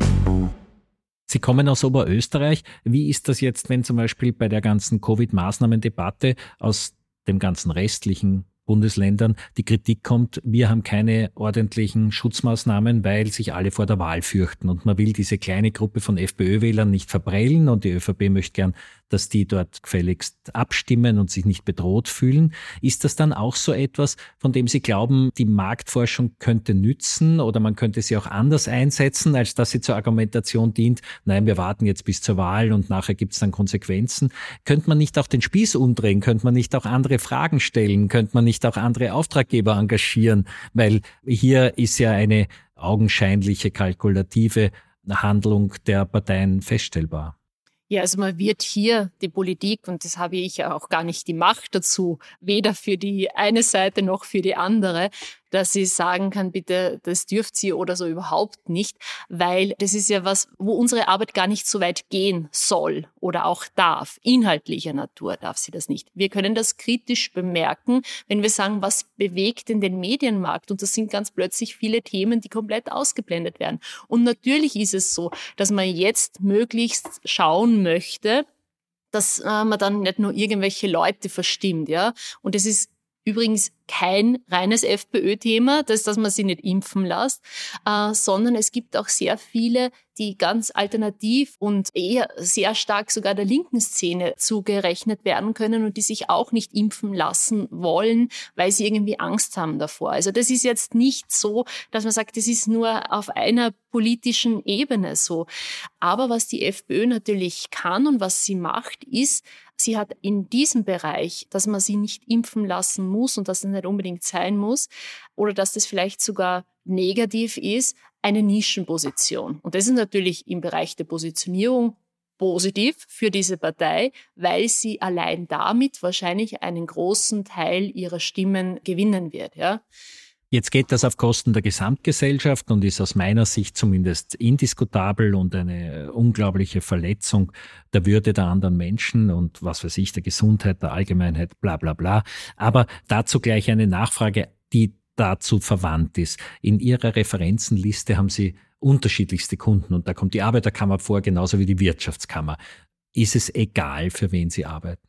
Speaker 1: Sie kommen aus Oberösterreich. Wie ist das jetzt, wenn zum Beispiel bei der ganzen Covid-Maßnahmen-Debatte aus den ganzen restlichen Bundesländern die Kritik kommt, wir haben keine ordentlichen Schutzmaßnahmen, weil sich alle vor der Wahl fürchten und man will diese kleine Gruppe von FPÖ-Wählern nicht verprellen und die ÖVP möchte gern, dass die dort gefälligst abstimmen und sich nicht bedroht fühlen. Ist das dann auch so etwas, von dem Sie glauben, die Marktforschung könnte nützen oder man könnte sie auch anders einsetzen, als dass sie zur Argumentation dient, nein, wir warten jetzt bis zur Wahl und nachher gibt es dann Konsequenzen. Könnte man nicht auch den Spieß umdrehen? Könnte man nicht auch andere Fragen stellen? Könnte man nicht auch andere Auftraggeber engagieren? Weil hier ist ja eine augenscheinliche kalkulative Handlung der Parteien feststellbar.
Speaker 3: Ja, also man wird hier die Politik, und das habe ich ja auch gar nicht die Macht dazu, weder für die eine Seite noch für die andere, dass sie sagen kann, bitte, das dürft sie oder so überhaupt nicht, weil das ist ja was, wo unsere Arbeit gar nicht so weit gehen soll oder auch darf. Inhaltlicher Natur darf sie das nicht. Wir können das kritisch bemerken, wenn wir sagen, was bewegt denn den Medienmarkt? Und das sind ganz plötzlich viele Themen, die komplett ausgeblendet werden. Und natürlich ist es so, dass man jetzt möglichst schauen möchte, dass man dann nicht nur irgendwelche Leute verstimmt, ja. Und es ist übrigens kein reines FPÖ-Thema, dass man sie nicht impfen lässt, sondern es gibt auch sehr viele, die ganz alternativ und eher sehr stark sogar der linken Szene zugerechnet werden können und die sich auch nicht impfen lassen wollen, weil sie irgendwie Angst haben davor. Also das ist jetzt nicht so, dass man sagt, das ist nur auf einer politischen Ebene so. Aber was die FPÖ natürlich kann und was sie macht, ist, sie hat in diesem Bereich, dass man sie nicht impfen lassen muss und dass es nicht unbedingt sein muss oder dass das vielleicht sogar negativ ist, eine Nischenposition. Und das ist natürlich im Bereich der Positionierung positiv für diese Partei, weil sie allein damit wahrscheinlich einen großen Teil ihrer Stimmen gewinnen wird, ja.
Speaker 1: Jetzt geht das auf Kosten der Gesamtgesellschaft und ist aus meiner Sicht zumindest indiskutabel und eine unglaubliche Verletzung der Würde der anderen Menschen und was weiß ich, der Gesundheit, der Allgemeinheit, bla bla bla. Aber dazu gleich eine Nachfrage, die dazu verwandt ist. In Ihrer Referenzenliste haben Sie unterschiedlichste Kunden und da kommt die Arbeiterkammer vor, genauso wie die Wirtschaftskammer. Ist es egal, für wen Sie arbeiten?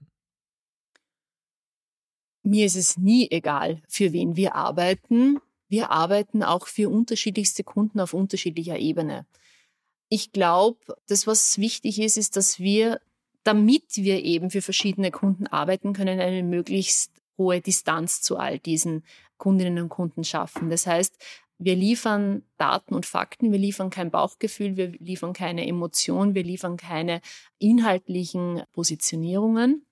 Speaker 3: Mir ist es nie egal, für wen wir arbeiten. Wir arbeiten auch für unterschiedlichste Kunden auf unterschiedlicher Ebene. Ich glaube, das, was wichtig ist, ist, dass wir, damit wir eben für verschiedene Kunden arbeiten können, eine möglichst hohe Distanz zu all diesen Kundinnen und Kunden schaffen. Das heißt, wir liefern Daten und Fakten, wir liefern kein Bauchgefühl, wir liefern keine Emotion, wir liefern keine inhaltlichen Positionierungen.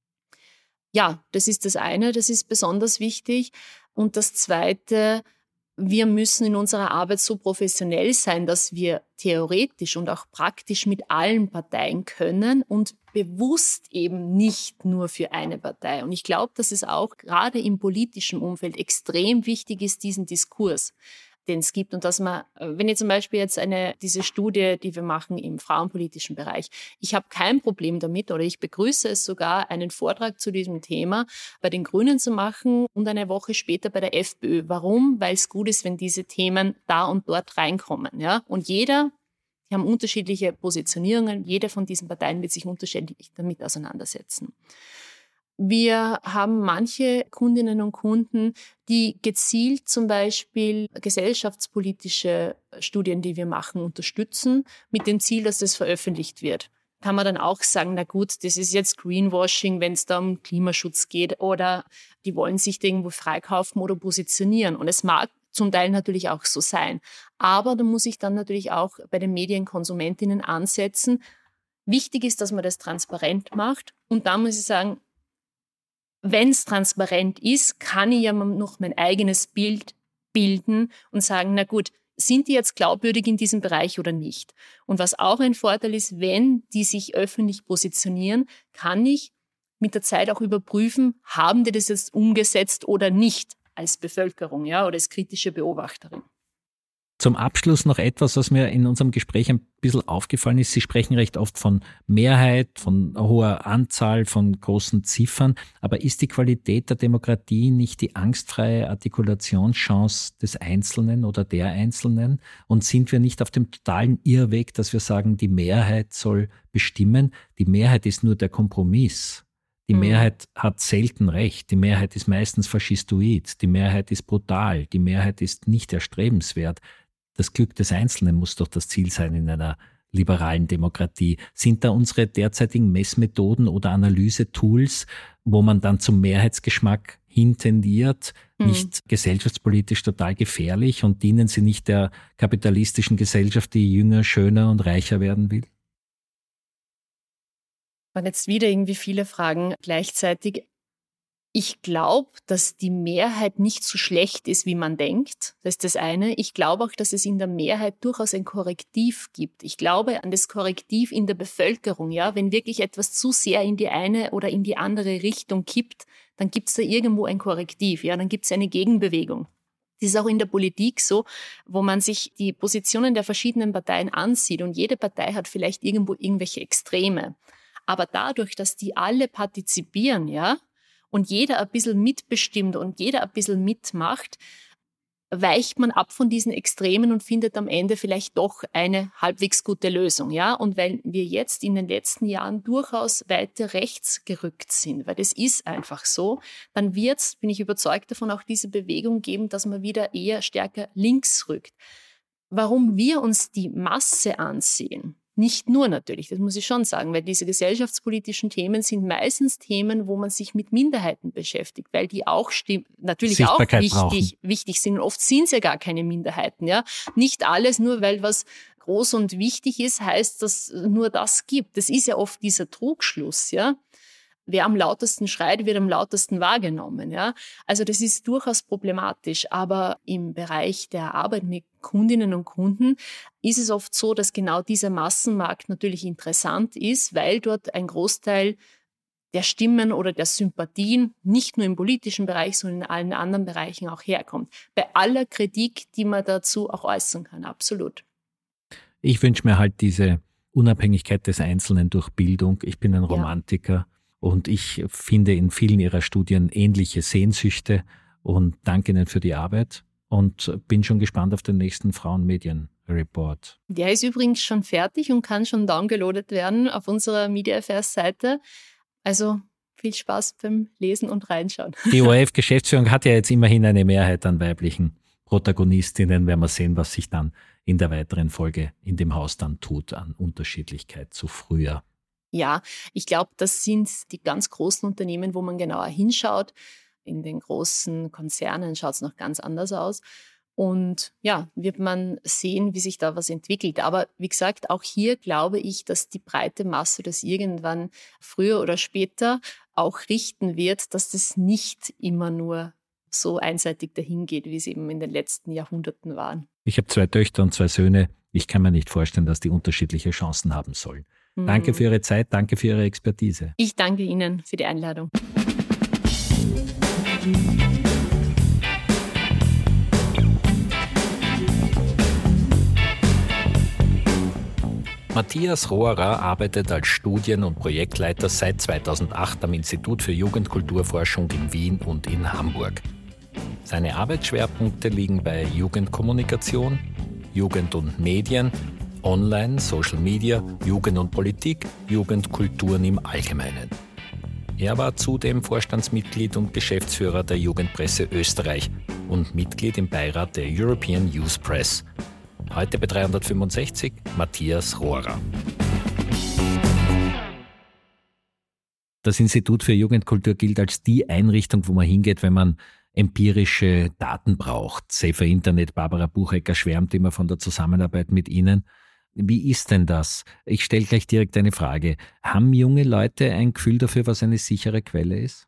Speaker 3: Ja, das ist das eine, das ist besonders wichtig. Und das Zweite, wir müssen in unserer Arbeit so professionell sein, dass wir theoretisch und auch praktisch mit allen Parteien können und bewusst eben nicht nur für eine Partei. Und ich glaube, dass es auch gerade im politischen Umfeld extrem wichtig ist, diesen Diskurs, den es gibt. Und dass man, wenn ihr zum Beispiel jetzt diese Studie, die wir machen im frauenpolitischen Bereich, ich habe kein Problem damit oder ich begrüße es sogar, einen Vortrag zu diesem Thema bei den Grünen zu machen und eine Woche später bei der FPÖ. Warum? Weil es gut ist, wenn diese Themen da und dort reinkommen. Ja? Und die haben unterschiedliche Positionierungen, jede von diesen Parteien wird sich unterschiedlich damit auseinandersetzen. Wir haben manche Kundinnen und Kunden, die gezielt zum Beispiel gesellschaftspolitische Studien, die wir machen, unterstützen, mit dem Ziel, dass das veröffentlicht wird. Kann man dann auch sagen, na gut, das ist jetzt Greenwashing, wenn es da um Klimaschutz geht oder die wollen sich da irgendwo freikaufen oder positionieren. Und es mag zum Teil natürlich auch so sein. Aber da muss ich dann natürlich auch bei den Medienkonsumentinnen ansetzen. Wichtig ist, dass man das transparent macht. Und da muss ich sagen, wenn es transparent ist, kann ich ja noch mein eigenes Bild bilden und sagen, na gut, sind die jetzt glaubwürdig in diesem Bereich oder nicht? Und was auch ein Vorteil ist, wenn die sich öffentlich positionieren, kann ich mit der Zeit auch überprüfen, haben die das jetzt umgesetzt oder nicht als Bevölkerung, ja, oder als kritische Beobachterin.
Speaker 1: Zum Abschluss noch etwas, was mir in unserem Gespräch ein bisschen aufgefallen ist. Sie sprechen recht oft von Mehrheit, von hoher Anzahl, von großen Ziffern. Aber ist die Qualität der Demokratie nicht die angstfreie Artikulationschance des Einzelnen oder der Einzelnen? Und sind wir nicht auf dem totalen Irrweg, dass wir sagen, die Mehrheit soll bestimmen? Die Mehrheit ist nur der Kompromiss. Die Mehrheit hat selten recht. Die Mehrheit ist meistens faschistoid. Die Mehrheit ist brutal. Die Mehrheit ist nicht erstrebenswert. Das Glück des Einzelnen muss doch das Ziel sein in einer liberalen Demokratie. Sind da unsere derzeitigen Messmethoden oder Analysetools, wo man dann zum Mehrheitsgeschmack hintendiert, nicht gesellschaftspolitisch total gefährlich und dienen sie nicht der kapitalistischen Gesellschaft, die jünger, schöner und reicher werden will?
Speaker 3: Und jetzt wieder irgendwie viele Fragen gleichzeitig. Ich glaube, dass die Mehrheit nicht so schlecht ist, wie man denkt. Das ist das eine. Ich glaube auch, dass es in der Mehrheit durchaus ein Korrektiv gibt. Ich glaube an das Korrektiv in der Bevölkerung. Ja, wenn wirklich etwas zu sehr in die eine oder in die andere Richtung kippt, dann gibt es da irgendwo ein Korrektiv. Ja, dann gibt es eine Gegenbewegung. Das ist auch in der Politik so, wo man sich die Positionen der verschiedenen Parteien ansieht und jede Partei hat vielleicht irgendwo irgendwelche Extreme. Aber dadurch, dass die alle partizipieren, ja, und jeder ein bisschen mitbestimmt und jeder ein bisschen mitmacht, weicht man ab von diesen Extremen und findet am Ende vielleicht doch eine halbwegs gute Lösung. Ja? Und weil wir jetzt in den letzten Jahren durchaus weiter rechts gerückt sind, weil das ist einfach so, dann wird es, bin ich überzeugt davon, auch diese Bewegung geben, dass man wieder eher stärker links rückt. Warum wir uns die Masse ansehen, nicht nur natürlich, das muss ich schon sagen, weil diese gesellschaftspolitischen Themen sind meistens Themen, wo man sich mit Minderheiten beschäftigt, weil die auch natürlich auch wichtig sind. Und oft sind es ja gar keine Minderheiten. Ja? Nicht alles, nur weil was groß und wichtig ist, heißt, dass nur das gibt. Das ist ja oft dieser Trugschluss. Ja? Wer am lautesten schreit, wird am lautesten wahrgenommen. Ja? Also das ist durchaus problematisch. Aber im Bereich der Arbeit mit Kundinnen und Kunden ist es oft so, dass genau dieser Massenmarkt natürlich interessant ist, weil dort ein Großteil der Stimmen oder der Sympathien nicht nur im politischen Bereich, sondern in allen anderen Bereichen auch herkommt. Bei aller Kritik, die man dazu auch äußern kann, absolut.
Speaker 1: Ich wünsche mir halt diese Unabhängigkeit des Einzelnen durch Bildung. Ich bin ein Romantiker und ich finde in vielen Ihrer Studien ähnliche Sehnsüchte und danke Ihnen für die Arbeit. Und bin schon gespannt auf den nächsten Frauenmedien-Report.
Speaker 3: Der ist übrigens schon fertig und kann schon downgeloadet werden auf unserer Media Affairs Seite. Also viel Spaß beim Lesen und Reinschauen.
Speaker 1: Die ORF-Geschäftsführung hat ja jetzt immerhin eine Mehrheit an weiblichen Protagonistinnen. Werden wir sehen, was sich dann in der weiteren Folge in dem Haus dann tut an Unterschiedlichkeit zu früher.
Speaker 3: Ja, ich glaube, das sind die ganz großen Unternehmen, wo man genauer hinschaut. in den großen Konzernen schaut es noch ganz anders aus. Und ja, wird man sehen, wie sich da was entwickelt. Aber wie gesagt, auch hier glaube ich, dass die breite Masse das irgendwann früher oder später auch richten wird, dass das nicht immer nur so einseitig dahin geht, wie es eben in den letzten Jahrhunderten waren.
Speaker 1: Ich habe 2 Töchter und 2 Söhne. Ich kann mir nicht vorstellen, dass die unterschiedliche Chancen haben sollen. Danke für Ihre Zeit, danke für Ihre Expertise.
Speaker 3: Ich danke Ihnen für die Einladung.
Speaker 1: Matthias Rohrer arbeitet als Studien- und Projektleiter seit 2008 am Institut für Jugendkulturforschung in Wien und in Hamburg. Seine Arbeitsschwerpunkte liegen bei Jugendkommunikation, Jugend und Medien, Online, Social Media, Jugend und Politik, Jugendkulturen im Allgemeinen. Er war zudem Vorstandsmitglied und Geschäftsführer der Jugendpresse Österreich und Mitglied im Beirat der European Youth Press. Heute bei 365 Matthias Rohrer. Das Institut für Jugendkultur gilt als die Einrichtung, wo man hingeht, wenn man empirische Daten braucht. Safer Internet, Barbara Buchecker schwärmt immer von der Zusammenarbeit mit Ihnen. Wie ist denn das? Ich stelle gleich direkt eine Frage. Haben junge Leute ein Gefühl dafür, was eine sichere Quelle ist?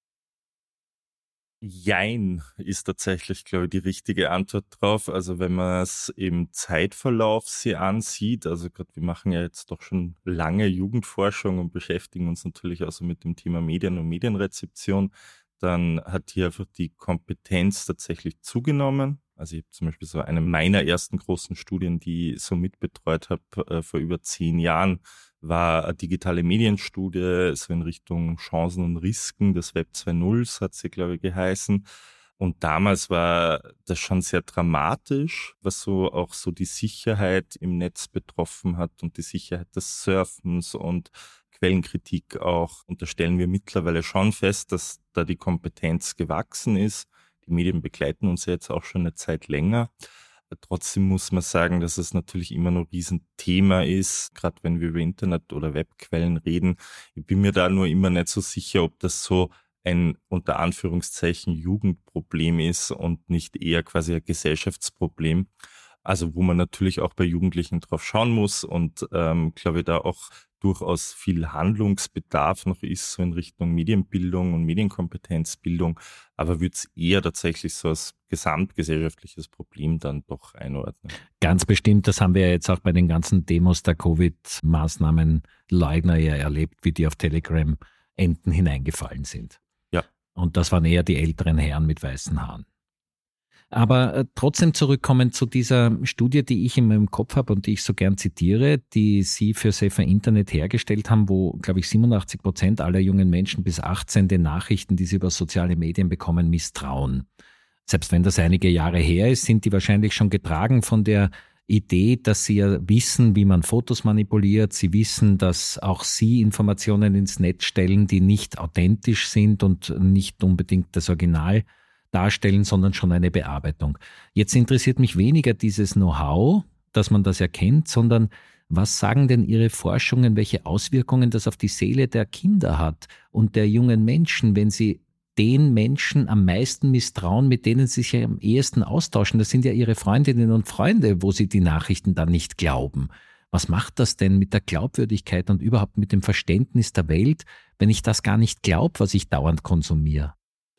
Speaker 4: Jein ist tatsächlich, glaube ich, die richtige Antwort drauf. Also wenn man es im Zeitverlauf sich ansieht, also gerade wir machen ja jetzt doch schon lange Jugendforschung und beschäftigen uns natürlich auch so mit dem Thema Medien und Medienrezeption, dann hat hier einfach die Kompetenz tatsächlich zugenommen. Also ich habe zum Beispiel so eine meiner ersten großen Studien, die ich so mitbetreut habe, vor über 10 Jahren, war eine digitale Medienstudie, so in Richtung Chancen und Risiken des Web 2.0, hat sie, glaube ich, geheißen. Und damals war das schon sehr dramatisch, was so auch so die Sicherheit im Netz betroffen hat und die Sicherheit des Surfens und Quellenkritik auch. Und da stellen wir mittlerweile schon fest, dass da die Kompetenz gewachsen ist. Die Medien begleiten uns ja jetzt auch schon eine Zeit länger. Trotzdem muss man sagen, dass es natürlich immer noch ein Riesenthema ist, gerade wenn wir über Internet- oder Webquellen reden. Ich bin mir da nur immer nicht so sicher, ob das so ein unter Anführungszeichen Jugendproblem ist und nicht eher quasi ein Gesellschaftsproblem. Also wo man natürlich auch bei Jugendlichen drauf schauen muss und glaube ich da auch durchaus viel Handlungsbedarf noch ist, so in Richtung Medienbildung und Medienkompetenzbildung, aber würde es eher tatsächlich so als gesamtgesellschaftliches Problem dann doch einordnen.
Speaker 1: Ganz bestimmt, das haben wir ja jetzt auch bei den ganzen Demos der Covid-Maßnahmen Leugner ja erlebt, wie die auf Telegram Enden hineingefallen sind.
Speaker 4: Ja.
Speaker 1: Und das waren eher die älteren Herren mit weißen Haaren. Aber trotzdem zurückkommen zu dieser Studie, die ich in meinem Kopf habe und die ich so gern zitiere, die Sie für Safer Internet hergestellt haben, wo, glaube ich, 87% aller jungen Menschen bis 18 den Nachrichten, die sie über soziale Medien bekommen, misstrauen. Selbst wenn das einige Jahre her ist, sind die wahrscheinlich schon getragen von der Idee, dass sie ja wissen, wie man Fotos manipuliert. Sie wissen, dass auch sie Informationen ins Netz stellen, die nicht authentisch sind und nicht unbedingt das Original darstellen, sondern schon eine Bearbeitung. Jetzt interessiert mich weniger dieses Know-how, dass man das erkennt, sondern was sagen denn Ihre Forschungen, welche Auswirkungen das auf die Seele der Kinder hat und der jungen Menschen, wenn sie den Menschen am meisten misstrauen, mit denen sie sich am ehesten austauschen. Das sind ja ihre Freundinnen und Freunde, wo sie die Nachrichten dann nicht glauben. Was macht das denn mit der Glaubwürdigkeit und überhaupt mit dem Verständnis der Welt, wenn ich das gar nicht glaube, was ich dauernd konsumiere?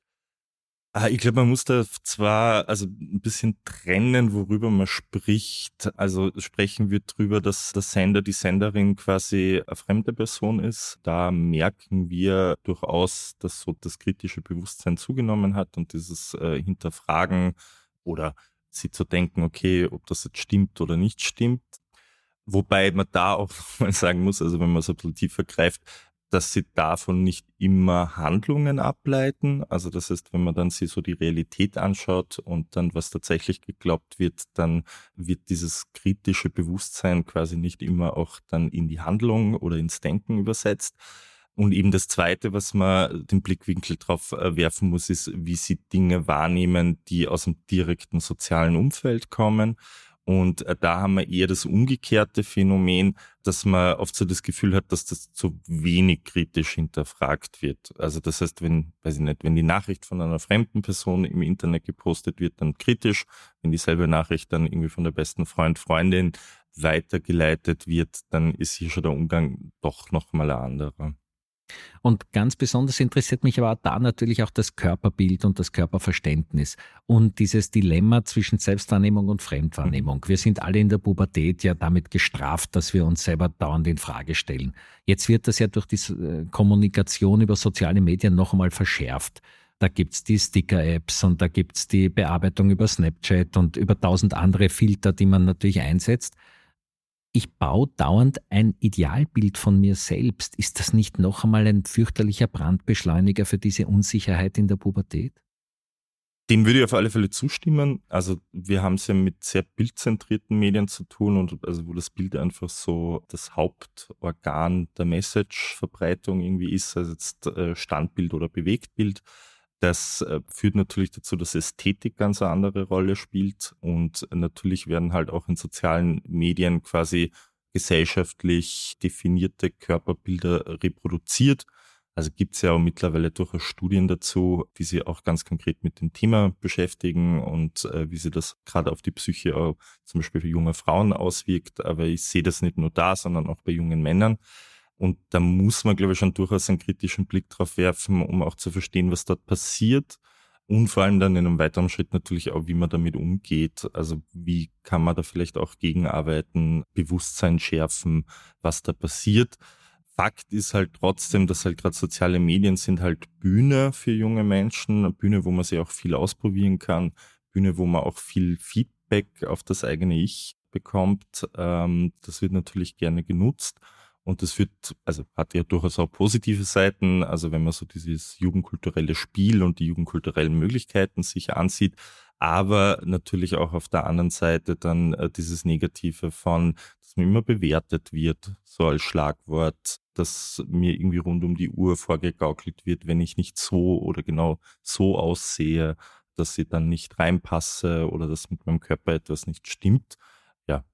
Speaker 4: Ich glaube, man muss da zwar also ein bisschen trennen, worüber man spricht. Also sprechen wir drüber, dass der Sender, die Senderin quasi eine fremde Person ist. Da merken wir durchaus, dass so das kritische Bewusstsein zugenommen hat und dieses Hinterfragen oder sie zu denken, okay, ob das jetzt stimmt oder nicht stimmt. Wobei man da auch mal sagen muss, also wenn man so ein bisschen tiefer greift, dass sie davon nicht immer Handlungen ableiten. Also das heißt, wenn man dann sich so die Realität anschaut und dann was tatsächlich geglaubt wird, dann wird dieses kritische Bewusstsein quasi nicht immer auch dann in die Handlung oder ins Denken übersetzt. Und eben das Zweite, was man den Blickwinkel drauf werfen muss, ist, wie sie Dinge wahrnehmen, die aus dem direkten sozialen Umfeld kommen. Und da haben wir eher das umgekehrte Phänomen, dass man oft so das Gefühl hat, dass das zu wenig kritisch hinterfragt wird. Also das heißt, wenn die Nachricht von einer fremden Person im Internet gepostet wird, dann kritisch. Wenn dieselbe Nachricht dann irgendwie von der besten Freundin weitergeleitet wird, dann ist hier schon der Umgang doch nochmal ein anderer.
Speaker 1: Und ganz besonders interessiert mich aber da natürlich auch das Körperbild und das Körperverständnis und dieses Dilemma zwischen Selbstwahrnehmung und Fremdwahrnehmung. Wir sind alle in der Pubertät ja damit gestraft, dass wir uns selber dauernd in Frage stellen. Jetzt wird das ja durch die Kommunikation über soziale Medien noch einmal verschärft. Da gibt's die Sticker-Apps und da gibt's die Bearbeitung über Snapchat und über 1000 andere Filter, die man natürlich einsetzt. Ich baue dauernd ein Idealbild von mir selbst. Ist das nicht noch einmal ein fürchterlicher Brandbeschleuniger für diese Unsicherheit in der Pubertät?
Speaker 4: Dem würde ich auf alle Fälle zustimmen. Also wir haben es ja mit sehr bildzentrierten Medien zu tun und also wo das Bild einfach so das Hauptorgan der Message-Verbreitung irgendwie ist, also jetzt Standbild oder Bewegtbild. Das führt natürlich dazu, dass Ästhetik ganz eine andere Rolle spielt und natürlich werden halt auch in sozialen Medien quasi gesellschaftlich definierte Körperbilder reproduziert. Also gibt es ja auch mittlerweile durchaus Studien dazu, die sich auch ganz konkret mit dem Thema beschäftigen und wie sich das gerade auf die Psyche auch zum Beispiel für junge Frauen auswirkt. Aber ich sehe das nicht nur da, sondern auch bei jungen Männern. Und da muss man, glaube ich, schon durchaus einen kritischen Blick drauf werfen, um auch zu verstehen, was dort passiert. Und vor allem dann in einem weiteren Schritt natürlich auch, wie man damit umgeht. Also wie kann man da vielleicht auch gegenarbeiten, Bewusstsein schärfen, was da passiert. Fakt ist halt trotzdem, dass halt gerade soziale Medien sind halt Bühne für junge Menschen, eine Bühne, wo man sich auch viel ausprobieren kann, Bühne, wo man auch viel Feedback auf das eigene Ich bekommt. Das wird natürlich gerne genutzt. Und das hat ja durchaus auch positive Seiten. Also wenn man so dieses jugendkulturelle Spiel und die jugendkulturellen Möglichkeiten sich ansieht, aber natürlich auch auf der anderen Seite dann dieses Negative von, dass man immer bewertet wird, so als Schlagwort, dass mir irgendwie rund um die Uhr vorgegaukelt wird, wenn ich nicht so oder genau so aussehe, dass ich dann nicht reinpasse oder dass mit meinem Körper etwas nicht stimmt. Ja.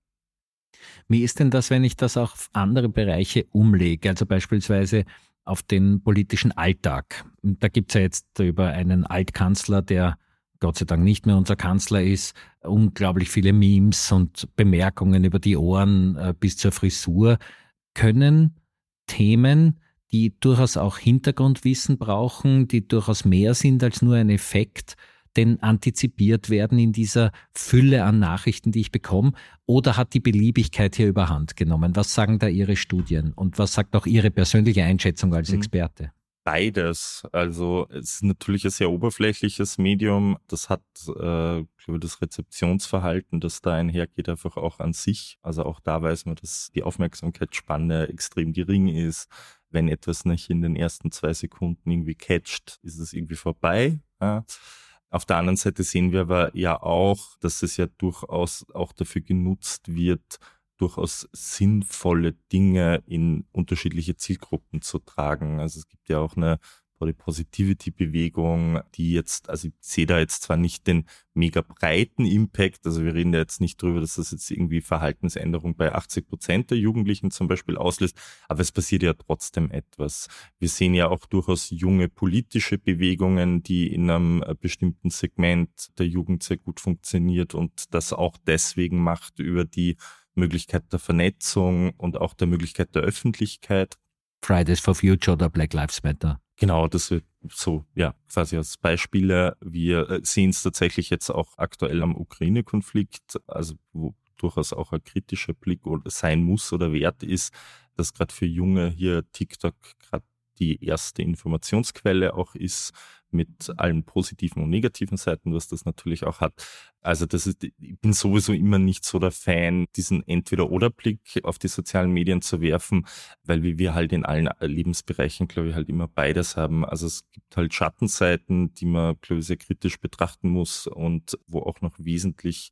Speaker 1: Wie ist denn das, wenn ich das auch auf andere Bereiche umlege, also beispielsweise auf den politischen Alltag? Da gibt es ja jetzt über einen Altkanzler, der Gott sei Dank nicht mehr unser Kanzler ist, unglaublich viele Memes und Bemerkungen über die Ohren bis zur Frisur. Können Themen, die durchaus auch Hintergrundwissen brauchen, die durchaus mehr sind als nur ein Effekt, denn antizipiert werden in dieser Fülle an Nachrichten, die ich bekomme? Oder hat die Beliebigkeit hier überhand genommen? Was sagen da Ihre Studien und was sagt auch Ihre persönliche Einschätzung als Experte?
Speaker 4: Beides. Also es ist natürlich ein sehr oberflächliches Medium. Das hat, glaube ich, das Rezeptionsverhalten, das da einhergeht, einfach auch an sich. Also auch da weiß man, dass die Aufmerksamkeitsspanne extrem gering ist. Wenn etwas nicht in den ersten 2 Sekunden irgendwie catcht, ist es irgendwie vorbei. Ja. Auf der anderen Seite sehen wir aber ja auch, dass es ja durchaus auch dafür genutzt wird, durchaus sinnvolle Dinge in unterschiedliche Zielgruppen zu tragen. Also es gibt ja auch eine Body Positivity Bewegung, die jetzt, also ich sehe da jetzt zwar nicht den mega breiten Impact, also wir reden ja jetzt nicht drüber, dass das jetzt irgendwie Verhaltensänderung bei 80% der Jugendlichen zum Beispiel auslöst, aber es passiert ja trotzdem etwas. Wir sehen ja auch durchaus junge politische Bewegungen, die in einem bestimmten Segment der Jugend sehr gut funktioniert und das auch deswegen macht über die Möglichkeit der Vernetzung und auch der Möglichkeit der Öffentlichkeit.
Speaker 1: Fridays for Future oder Black Lives Matter.
Speaker 4: Genau, das wird so, ja, quasi als Beispiele. Wir sehen es tatsächlich jetzt auch aktuell am Ukraine-Konflikt, also wo durchaus auch ein kritischer Blick sein muss oder wert ist, dass gerade für Junge hier TikTok gerade die erste Informationsquelle auch ist, mit allen positiven und negativen Seiten, was das natürlich auch hat. Also ich bin sowieso immer nicht so der Fan, diesen Entweder-oder-Blick auf die sozialen Medien zu werfen, weil wir halt in allen Lebensbereichen, glaube ich, halt immer beides haben. Also es gibt halt Schattenseiten, die man, glaube ich, sehr kritisch betrachten muss und wo auch noch wesentlich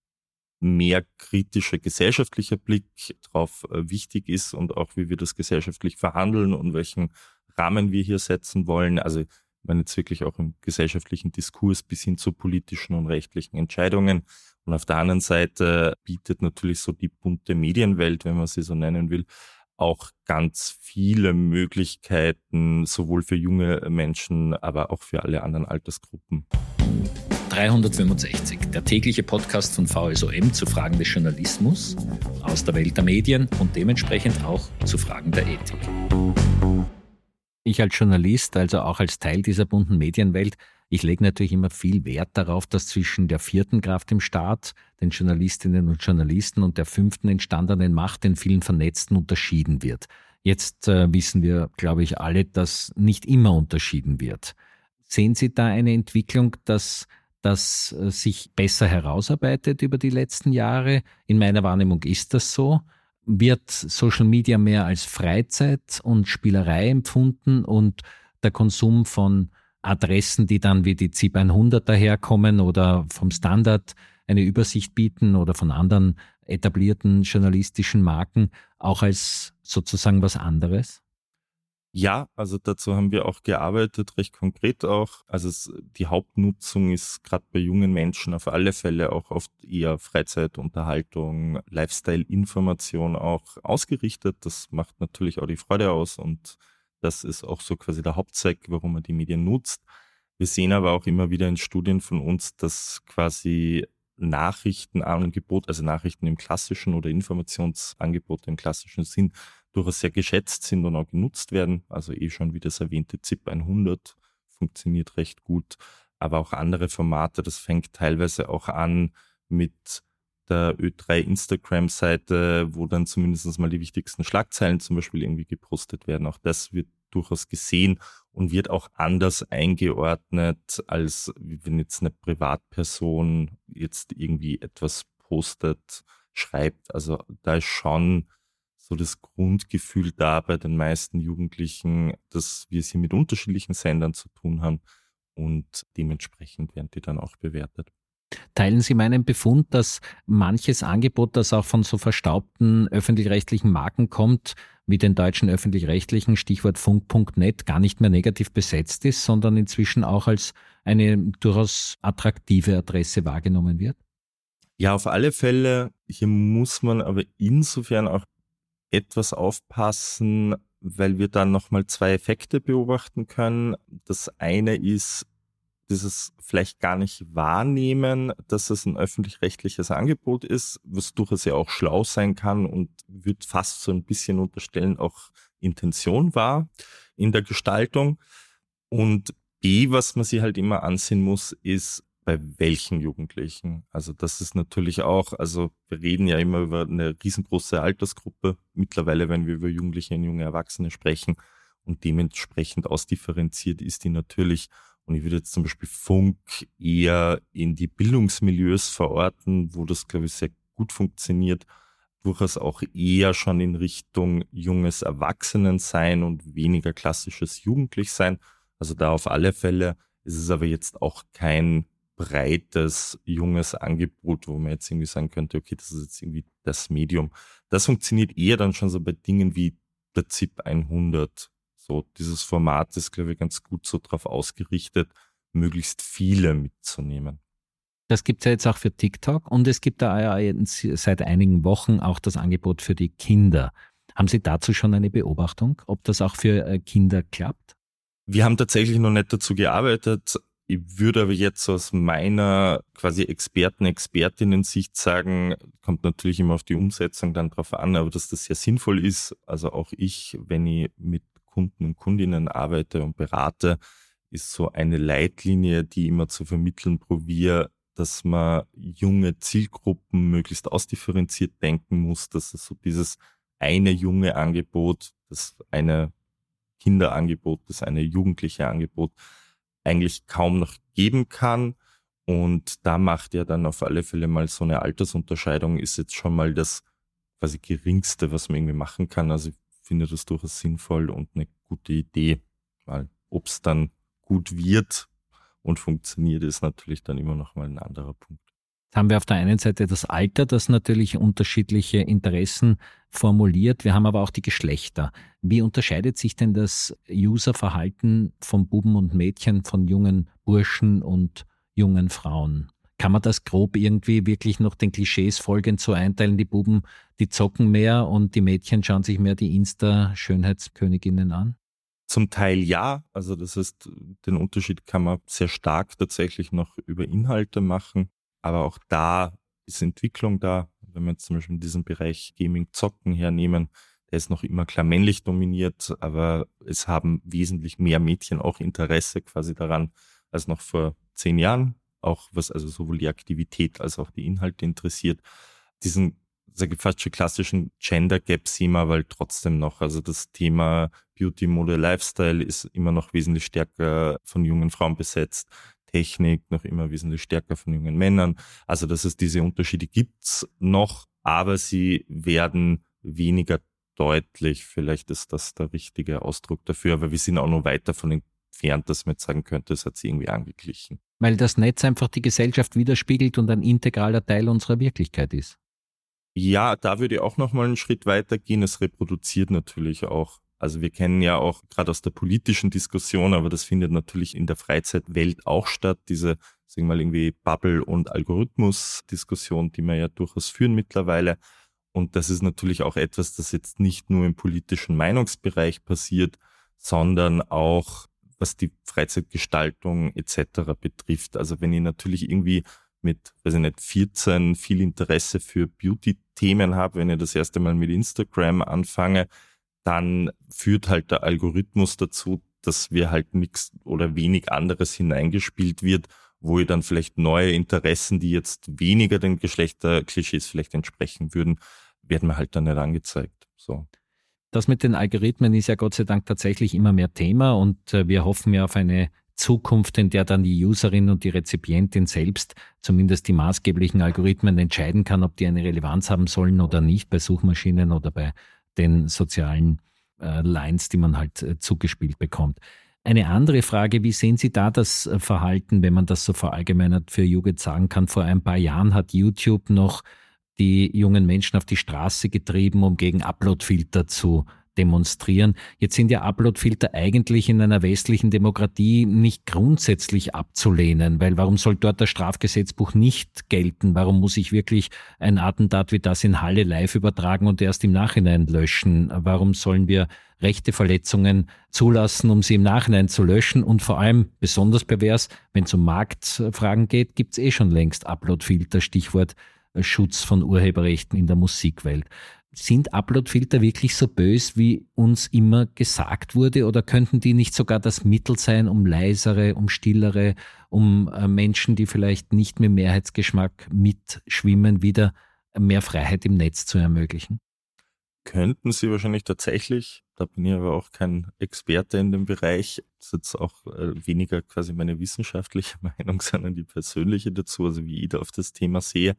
Speaker 4: mehr kritischer gesellschaftlicher Blick drauf wichtig ist und auch wie wir das gesellschaftlich verhandeln und welchen Rahmen wir hier setzen wollen. Also ich meine jetzt wirklich auch im gesellschaftlichen Diskurs bis hin zu politischen und rechtlichen Entscheidungen. Und auf der anderen Seite bietet natürlich so die bunte Medienwelt, wenn man sie so nennen will, auch ganz viele Möglichkeiten, sowohl für junge Menschen, aber auch für alle anderen Altersgruppen.
Speaker 1: 365, der tägliche Podcast von VSOM zu Fragen des Journalismus aus der Welt der Medien und dementsprechend auch zu Fragen der Ethik. Ich als Journalist, also auch als Teil dieser bunten Medienwelt, ich lege natürlich immer viel Wert darauf, dass zwischen der 4. Kraft im Staat, den Journalistinnen und Journalisten, und der 5. entstandenen Macht, den vielen Vernetzten, unterschieden wird. Jetzt wissen wir, glaube ich, alle, dass nicht immer unterschieden wird. Sehen Sie da eine Entwicklung, dass das sich besser herausarbeitet über die letzten Jahre? In meiner Wahrnehmung ist das so. Wird Social Media mehr als Freizeit und Spielerei empfunden und der Konsum von Adressen, die dann wie die ZIP 100 daherkommen oder vom Standard eine Übersicht bieten oder von anderen etablierten journalistischen Marken, auch als sozusagen was anderes?
Speaker 4: Ja, also dazu haben wir auch gearbeitet, recht konkret auch. Also die Hauptnutzung ist gerade bei jungen Menschen auf alle Fälle auch oft eher Freizeit, Unterhaltung, Lifestyle-Information auch ausgerichtet. Das macht natürlich auch die Freude aus und das ist auch so quasi der Hauptzweck, warum man die Medien nutzt. Wir sehen aber auch immer wieder in Studien von uns, dass quasi Nachrichtenangebot, also Nachrichten im klassischen oder Informationsangebote im klassischen Sinn, durchaus sehr geschätzt sind und auch genutzt werden. Also schon wie das erwähnte ZIP 100 funktioniert recht gut, aber auch andere Formate. Das fängt teilweise auch an mit der Ö3 Instagram-Seite, wo dann zumindest mal die wichtigsten Schlagzeilen zum Beispiel irgendwie gepostet werden. Auch das wird durchaus gesehen und wird auch anders eingeordnet, als wenn jetzt eine Privatperson jetzt irgendwie etwas postet, schreibt. Also da ist schon so das Grundgefühl da bei den meisten Jugendlichen, dass wir es hier mit unterschiedlichen Sendern zu tun haben und dementsprechend werden die dann auch bewertet.
Speaker 1: Teilen Sie meinen Befund, dass manches Angebot, das auch von so verstaubten öffentlich-rechtlichen Marken kommt, wie den deutschen öffentlich-rechtlichen, Stichwort Funk.net, gar nicht mehr negativ besetzt ist, sondern inzwischen auch als eine durchaus attraktive Adresse wahrgenommen wird?
Speaker 4: Ja, auf alle Fälle. Hier muss man aber insofern auch etwas aufpassen, weil wir dann nochmal 2 Effekte beobachten können. Das eine ist, dieses vielleicht gar nicht wahrnehmen, dass es ein öffentlich-rechtliches Angebot ist, was durchaus ja auch schlau sein kann und wird fast so ein bisschen unterstellen, auch Intention war in der Gestaltung. Und B, was man sich halt immer ansehen muss, ist, bei welchen Jugendlichen. Also das ist natürlich auch, also wir reden ja immer über eine riesengroße Altersgruppe mittlerweile, wenn wir über Jugendliche und junge Erwachsene sprechen und dementsprechend ausdifferenziert ist die natürlich. Und ich würde jetzt zum Beispiel Funk eher in die Bildungsmilieus verorten, wo das, glaube ich, sehr gut funktioniert. Durchaus auch eher schon in Richtung junges Erwachsenensein und weniger klassisches Jugendlichsein. Also da auf alle Fälle ist es aber jetzt auch kein breites, junges Angebot, wo man jetzt irgendwie sagen könnte, okay, das ist jetzt irgendwie das Medium. Das funktioniert eher dann schon so bei Dingen wie der ZIP 100. So, dieses Format ist, glaube ich, ganz gut so darauf ausgerichtet, möglichst viele mitzunehmen.
Speaker 1: Das gibt es ja jetzt auch für TikTok und es gibt da seit einigen Wochen auch das Angebot für die Kinder. Haben Sie dazu schon eine Beobachtung, ob das auch für Kinder klappt?
Speaker 4: Wir haben tatsächlich noch nicht dazu gearbeitet. Ich würde aber jetzt aus meiner quasi Expertinnen-Sicht sagen, kommt natürlich immer auf die Umsetzung dann drauf an, aber dass das sehr sinnvoll ist. Also auch ich, wenn ich mit Kunden und Kundinnen arbeite und berate, ist so eine Leitlinie, die immer zu vermitteln probiere, dass man junge Zielgruppen möglichst ausdifferenziert denken muss, dass es so dieses eine junge Angebot, das eine Kinderangebot, das eine jugendliche Angebot eigentlich kaum noch geben kann. Und da macht ja dann auf alle Fälle mal so eine Altersunterscheidung, ist jetzt schon mal das quasi Geringste, was man irgendwie machen kann. Also ich finde das durchaus sinnvoll und eine gute Idee, weil ob es dann gut wird und funktioniert, ist natürlich dann immer noch mal ein anderer Punkt.
Speaker 1: Haben wir auf der einen Seite das Alter, das natürlich unterschiedliche Interessen formuliert. Wir haben aber auch die Geschlechter. Wie unterscheidet sich denn das Userverhalten von Buben und Mädchen, von jungen Burschen und jungen Frauen? Kann man das grob irgendwie wirklich noch den Klischees folgend so einteilen? Die Buben, die zocken mehr und die Mädchen schauen sich mehr die Insta-Schönheitsköniginnen an?
Speaker 4: Zum Teil ja, also das heißt, den Unterschied kann man sehr stark tatsächlich noch über Inhalte machen, aber auch da ist Entwicklung da. Wenn wir jetzt zum Beispiel in diesem Bereich Gaming-Zocken hernehmen, der ist noch immer klar männlich dominiert, aber es haben wesentlich mehr Mädchen auch Interesse quasi daran als noch vor 10 Jahren, auch was also sowohl die Aktivität als auch die Inhalte interessiert. Diesen, sage ich fast schon klassischen Gender Gap sehen wir aber trotzdem noch. Also das Thema Beauty, Mode, Lifestyle ist immer noch wesentlich stärker von jungen Frauen besetzt. Technik noch immer wesentlich stärker von jungen Männern. Also dass es diese Unterschiede gibt's noch, aber sie werden weniger deutlich. Vielleicht ist das der richtige Ausdruck dafür, aber wir sind auch noch weit davon entfernt, dass man jetzt sagen könnte, es hat sich irgendwie angeglichen.
Speaker 1: Weil das Netz einfach die Gesellschaft widerspiegelt und ein integraler Teil unserer Wirklichkeit ist.
Speaker 4: Ja, da würde ich auch noch mal einen Schritt weiter gehen. Es reproduziert natürlich auch. Also wir kennen ja auch gerade aus der politischen Diskussion, aber das findet natürlich in der Freizeitwelt auch statt, diese, sagen wir mal, irgendwie Bubble- und Algorithmus-Diskussion, die wir ja durchaus führen mittlerweile. Und das ist natürlich auch etwas, das jetzt nicht nur im politischen Meinungsbereich passiert, sondern auch was die Freizeitgestaltung etc. betrifft. Also wenn ich natürlich irgendwie mit, 14 viel Interesse für Beauty-Themen habe, wenn ich das erste Mal mit Instagram anfange, dann führt halt der Algorithmus dazu, dass wir halt nichts oder wenig anderes hineingespielt wird, wo ich dann vielleicht neue Interessen, die jetzt weniger den Geschlechterklischees vielleicht entsprechen würden, werden mir halt dann nicht angezeigt. So.
Speaker 1: Das mit den Algorithmen ist ja Gott sei Dank tatsächlich immer mehr Thema und wir hoffen ja auf eine Zukunft, in der dann die Userin und die Rezipientin selbst zumindest die maßgeblichen Algorithmen entscheiden kann, ob die eine Relevanz haben sollen oder nicht bei Suchmaschinen oder bei den sozialen Lines, die man halt zugespielt bekommt. Eine andere Frage, wie sehen Sie da das Verhalten, wenn man das so verallgemeinert für Jugend sagen kann? Vor ein paar Jahren hat YouTube noch die jungen Menschen auf die Straße getrieben, um gegen Uploadfilter zu demonstrieren. Jetzt sind ja Uploadfilter eigentlich in einer westlichen Demokratie nicht grundsätzlich abzulehnen, weil warum soll dort das Strafgesetzbuch nicht gelten? Warum muss ich wirklich ein Attentat wie das in Halle live übertragen und erst im Nachhinein löschen? Warum sollen wir Rechteverletzungen zulassen, um sie im Nachhinein zu löschen? Und vor allem, besonders pervers, wenn es um Marktfragen geht, gibt es schon längst Uploadfilter, Stichwort Schutz von Urheberrechten in der Musikwelt. Sind Uploadfilter wirklich so böse, wie uns immer gesagt wurde, oder könnten die nicht sogar das Mittel sein, um leisere, um stillere, um Menschen, die vielleicht nicht mit Mehrheitsgeschmack mitschwimmen, wieder mehr Freiheit im Netz zu ermöglichen?
Speaker 4: Könnten sie wahrscheinlich tatsächlich, da bin ich aber auch kein Experte in dem Bereich, das ist jetzt auch weniger quasi meine wissenschaftliche Meinung, sondern die persönliche dazu, also wie ich da auf das Thema sehe.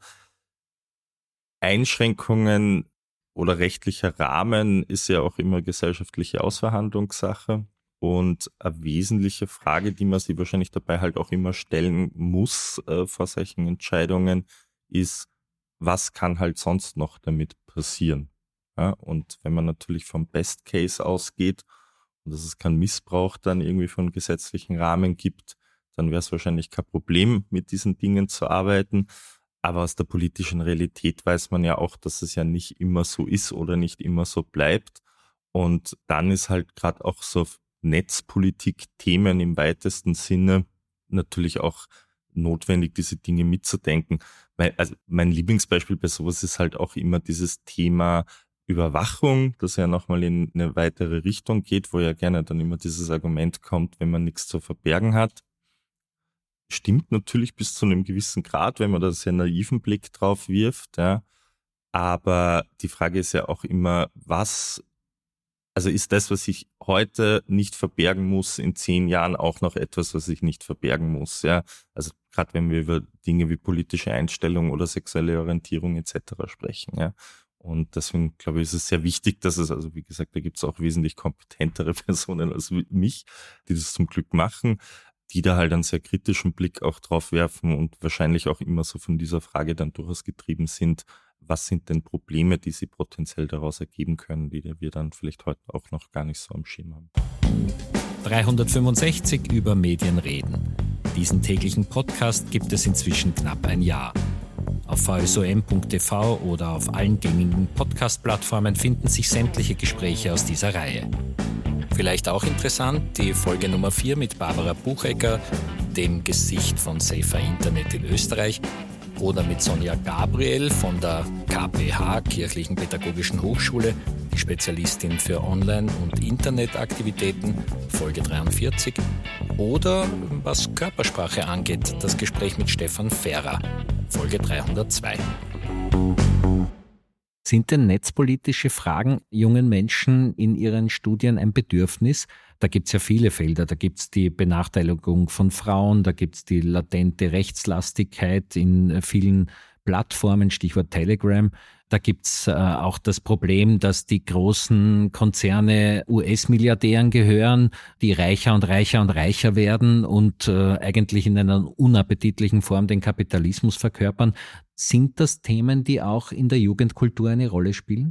Speaker 4: Einschränkungen oder rechtlicher Rahmen ist ja auch immer gesellschaftliche Ausverhandlungssache und eine wesentliche Frage, die man sich wahrscheinlich dabei halt auch immer stellen muss vor solchen Entscheidungen, ist, was kann halt sonst noch damit passieren? Ja, und wenn man natürlich vom Best Case ausgeht und dass es keinen Missbrauch dann irgendwie von gesetzlichen Rahmen gibt, dann wäre es wahrscheinlich kein Problem, mit diesen Dingen zu arbeiten. Aber aus der politischen Realität weiß man ja auch, dass es ja nicht immer so ist oder nicht immer so bleibt. Und dann ist halt gerade auch so Netzpolitik-Themen im weitesten Sinne natürlich auch notwendig, diese Dinge mitzudenken. Mein Lieblingsbeispiel bei sowas ist halt auch immer dieses Thema Überwachung, das ja nochmal in eine weitere Richtung geht, wo ja gerne dann immer dieses Argument kommt, wenn man nichts zu verbergen hat. Stimmt natürlich bis zu einem gewissen Grad, wenn man da sehr naiven Blick drauf wirft, ja. Aber die Frage ist ja auch immer, also ist das, was ich heute nicht verbergen muss, in 10 Jahren auch noch etwas, was ich nicht verbergen muss, ja. Also gerade wenn wir über Dinge wie politische Einstellung oder sexuelle Orientierung etc. sprechen, ja. Und deswegen, glaube ich, ist es sehr wichtig, dass es, also wie gesagt, da gibt es auch wesentlich kompetentere Personen als mich, die das zum Glück machen, die da halt einen sehr kritischen Blick auch drauf werfen und wahrscheinlich auch immer so von dieser Frage dann durchaus getrieben sind, was sind denn Probleme, die sie potenziell daraus ergeben können, die wir dann vielleicht heute auch noch gar nicht so am Schirm haben.
Speaker 1: 365 über Medien reden. Diesen täglichen Podcast gibt es inzwischen knapp ein Jahr. Auf vsom.tv oder auf allen gängigen Podcast-Plattformen finden sich sämtliche Gespräche aus dieser Reihe. Vielleicht auch interessant die Folge Nummer 4 mit Barbara Buchecker, dem Gesicht von Safer Internet in Österreich, oder mit Sonja Gabriel von der KPH, Kirchlichen Pädagogischen Hochschule, die Spezialistin für Online- und Internetaktivitäten, Folge 43. Oder was Körpersprache angeht, das Gespräch mit Stefan Ferrer, Folge 302. Sind denn netzpolitische Fragen jungen Menschen in ihren Studien ein Bedürfnis? Da gibt es ja viele Felder. Da gibt es die Benachteiligung von Frauen, da gibt es die latente Rechtslastigkeit in vielen Plattformen, Stichwort Telegram. Da gibt es auch das Problem, dass die großen Konzerne US-Milliardären gehören, die reicher und reicher und reicher werden und eigentlich in einer unappetitlichen Form den Kapitalismus verkörpern. Sind das Themen, die auch in der Jugendkultur eine Rolle spielen?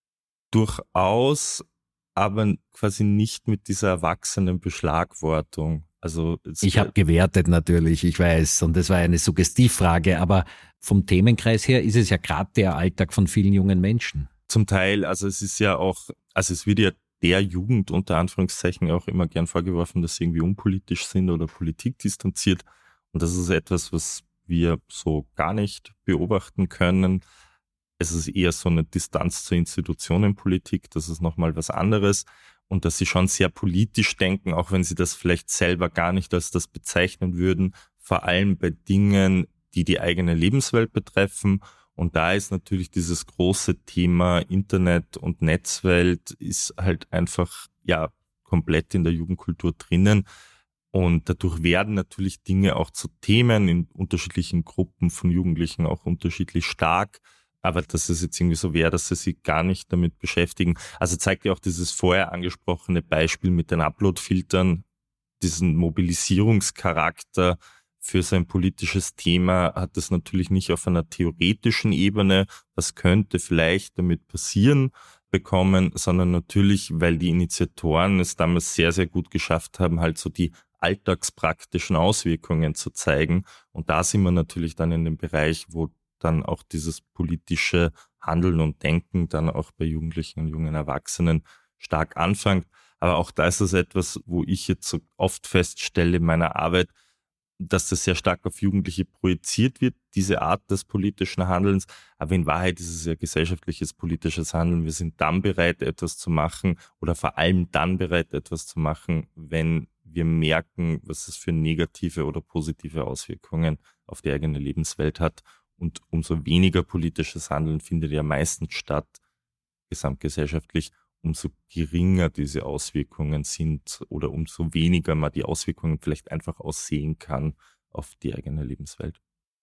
Speaker 4: Durchaus, aber quasi nicht mit dieser erwachsenen Beschlagwortung. Also
Speaker 1: ich habe gewertet natürlich, ich weiß, und das war eine Suggestivfrage, aber vom Themenkreis her ist es ja gerade der Alltag von vielen jungen Menschen.
Speaker 4: Zum Teil, also es ist ja auch, also es wird ja der Jugend unter Anführungszeichen auch immer gern vorgeworfen, dass sie irgendwie unpolitisch sind oder politikdistanziert. Und das ist etwas, was wir so gar nicht beobachten können. Es ist eher so eine Distanz zur Institutionenpolitik, das ist nochmal was anderes. Und dass sie schon sehr politisch denken, auch wenn sie das vielleicht selber gar nicht als das bezeichnen würden, vor allem bei Dingen, die die eigene Lebenswelt betreffen. Und da ist natürlich dieses große Thema Internet und Netzwelt ist halt einfach ja komplett in der Jugendkultur drinnen. Und dadurch werden natürlich Dinge auch zu Themen in unterschiedlichen Gruppen von Jugendlichen auch unterschiedlich stark. Aber dass es jetzt irgendwie so wäre, dass sie sich gar nicht damit beschäftigen. Also zeigt ja auch dieses vorher angesprochene Beispiel mit den Upload-Filtern, diesen Mobilisierungscharakter für sein politisches Thema hat es natürlich nicht auf einer theoretischen Ebene, was könnte vielleicht damit passieren, bekommen, sondern natürlich, weil die Initiatoren es damals sehr, sehr gut geschafft haben, halt so die alltagspraktischen Auswirkungen zu zeigen. Und da sind wir natürlich dann in dem Bereich, wo dann auch dieses politische Handeln und Denken dann auch bei Jugendlichen und jungen Erwachsenen stark anfängt. Aber auch da ist es etwas, wo ich jetzt so oft feststelle in meiner Arbeit, dass das sehr stark auf Jugendliche projiziert wird, diese Art des politischen Handelns. Aber in Wahrheit ist es ja gesellschaftliches politisches Handeln. Wir sind dann bereit, etwas zu machen oder vor allem dann bereit, etwas zu machen, wenn wir merken, was es für negative oder positive Auswirkungen auf die eigene Lebenswelt hat. Und umso weniger politisches Handeln findet ja meistens statt, gesamtgesellschaftlich, umso geringer diese Auswirkungen sind oder umso weniger man die Auswirkungen vielleicht einfach aussehen kann auf die eigene Lebenswelt.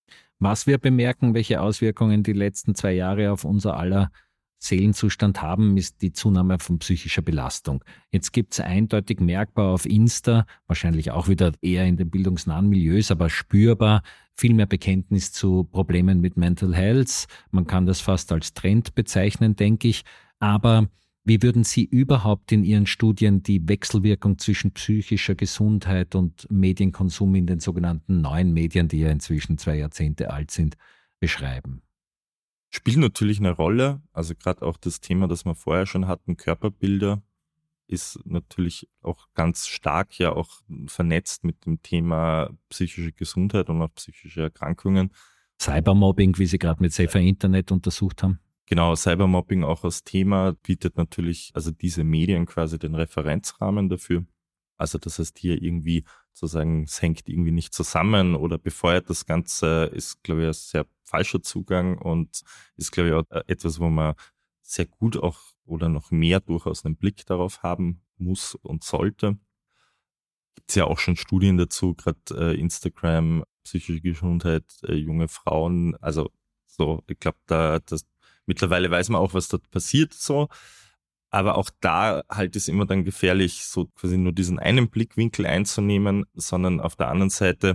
Speaker 1: Was wir bemerken, welche Auswirkungen die letzten 2 Jahre auf unser aller Seelenzustand haben, ist die Zunahme von psychischer Belastung. Jetzt gibt es eindeutig merkbar auf Insta, wahrscheinlich auch wieder eher in den bildungsnahen Milieus, aber spürbar, viel mehr Bekenntnis zu Problemen mit Mental Health. Man kann das fast als Trend bezeichnen, denke ich. Aber wie würden Sie überhaupt in Ihren Studien die Wechselwirkung zwischen psychischer Gesundheit und Medienkonsum in den sogenannten neuen Medien, die ja inzwischen 2 Jahrzehnte alt sind, beschreiben?
Speaker 4: Spielt natürlich eine Rolle, also gerade auch das Thema, das wir vorher schon hatten, Körperbilder, ist natürlich auch ganz stark ja auch vernetzt mit dem Thema psychische Gesundheit und auch psychische Erkrankungen.
Speaker 1: Cybermobbing, wie Sie gerade mit Safer Internet untersucht haben.
Speaker 4: Genau, Cybermobbing auch als Thema bietet natürlich, also diese Medien quasi den Referenzrahmen dafür. Also das heißt hier irgendwie sozusagen, es hängt irgendwie nicht zusammen oder befeuert das Ganze, ist glaube ich ein sehr falscher Zugang und ist glaube ich auch etwas, wo man sehr gut auch oder noch mehr durchaus einen Blick darauf haben muss und sollte. Gibt es ja auch schon Studien dazu, gerade Instagram, psychische Gesundheit, junge Frauen, also so, ich glaube, mittlerweile weiß man auch, was dort passiert so. Aber auch da halt ist immer dann gefährlich, so quasi nur diesen einen Blickwinkel einzunehmen, sondern auf der anderen Seite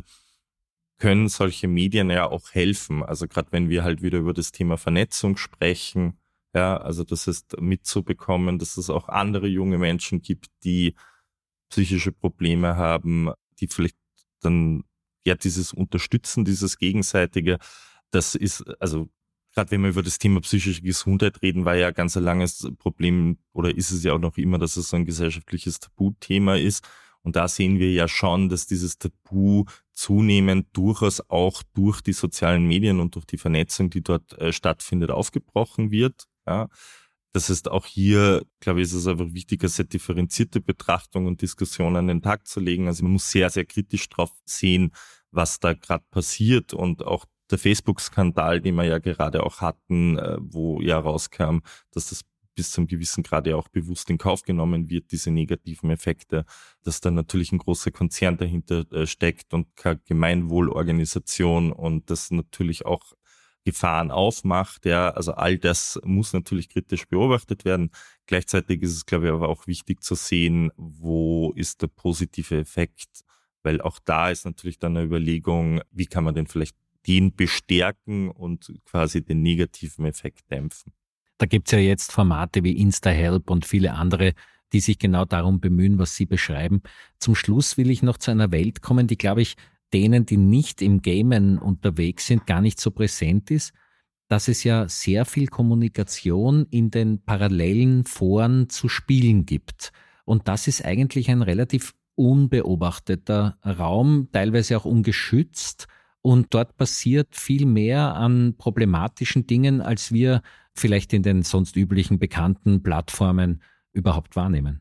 Speaker 4: können solche Medien ja auch helfen. Also gerade wenn wir halt wieder über das Thema Vernetzung sprechen, ja, also das heißt mitzubekommen, dass es auch andere junge Menschen gibt, die psychische Probleme haben, die vielleicht dann dieses Unterstützen, dieses Gegenseitige, das ist, also gerade wenn wir über das Thema psychische Gesundheit reden, war ja ganz ein langes Problem oder ist es ja auch noch immer, dass es so ein gesellschaftliches Tabuthema ist. Und da sehen wir ja schon, dass dieses Tabu zunehmend durchaus auch durch die sozialen Medien und durch die Vernetzung, die dort stattfindet, aufgebrochen wird. Ja. Das heißt, auch hier, glaube ich, ist es einfach wichtig, eine sehr differenzierte Betrachtung und Diskussion an den Tag zu legen. Also man muss sehr, sehr kritisch drauf sehen, was da gerade passiert. Und auch der Facebook-Skandal, den wir ja gerade auch hatten, wo ja rauskam, dass das bis zum gewissen Grad ja auch bewusst in Kauf genommen wird, diese negativen Effekte, dass da natürlich ein großer Konzern dahinter steckt und keine Gemeinwohlorganisation und das natürlich auch Gefahren aufmacht. Ja, also all das muss natürlich kritisch beobachtet werden. Gleichzeitig ist es, glaube ich, aber auch wichtig zu sehen, wo ist der positive Effekt, weil auch da ist natürlich dann eine Überlegung, wie kann man denn vielleicht den bestärken und quasi den negativen Effekt dämpfen.
Speaker 1: Da gibt es ja jetzt Formate wie InstaHelp und viele andere, die sich genau darum bemühen, was Sie beschreiben. Zum Schluss will ich noch zu einer Welt kommen, die, glaube ich, denen, die nicht im Gamen unterwegs sind, gar nicht so präsent ist, dass es ja sehr viel Kommunikation in den parallelen Foren zu Spielen gibt. Und das ist eigentlich ein relativ unbeobachteter Raum, teilweise auch ungeschützt. Und dort passiert viel mehr an problematischen Dingen, als wir vielleicht in den sonst üblichen bekannten Plattformen überhaupt wahrnehmen.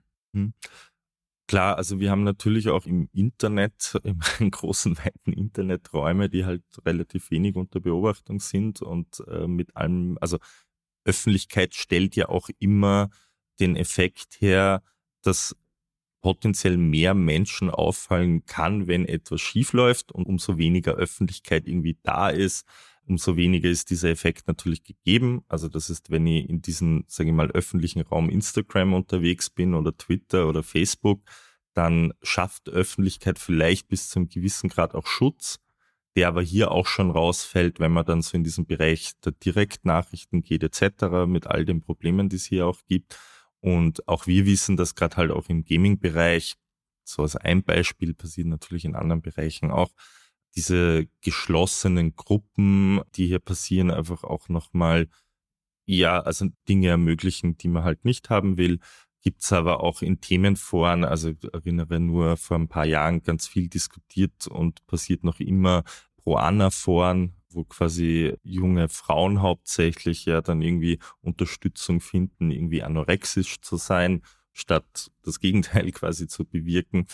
Speaker 4: Klar, also wir haben natürlich auch im Internet, im großen, weiten Internet Räume, die halt relativ wenig unter Beobachtung sind und mit allem, also Öffentlichkeit stellt ja auch immer den Effekt her, dass potenziell mehr Menschen auffallen kann, wenn etwas schief läuft und umso weniger Öffentlichkeit irgendwie da ist, umso weniger ist dieser Effekt natürlich gegeben. Also das ist, wenn ich in diesem, sage ich mal, öffentlichen Raum Instagram unterwegs bin oder Twitter oder Facebook, dann schafft Öffentlichkeit vielleicht bis zu einem gewissen Grad auch Schutz, der aber hier auch schon rausfällt, wenn man dann so in diesen Bereich der Direktnachrichten geht etc. mit all den Problemen, die es hier auch gibt. Und auch wir wissen, dass gerade halt auch im Gaming-Bereich, so als ein Beispiel, passiert natürlich in anderen Bereichen auch, diese geschlossenen Gruppen, die hier passieren, einfach auch nochmal, ja, also Dinge ermöglichen, die man halt nicht haben will. Gibt's aber auch in Themenforen, also ich erinnere nur vor ein paar Jahren ganz viel diskutiert und passiert noch immer Pro-Anna-Foren, wo quasi junge Frauen hauptsächlich ja dann irgendwie Unterstützung finden, irgendwie anorexisch zu sein, statt das Gegenteil quasi zu bewirken.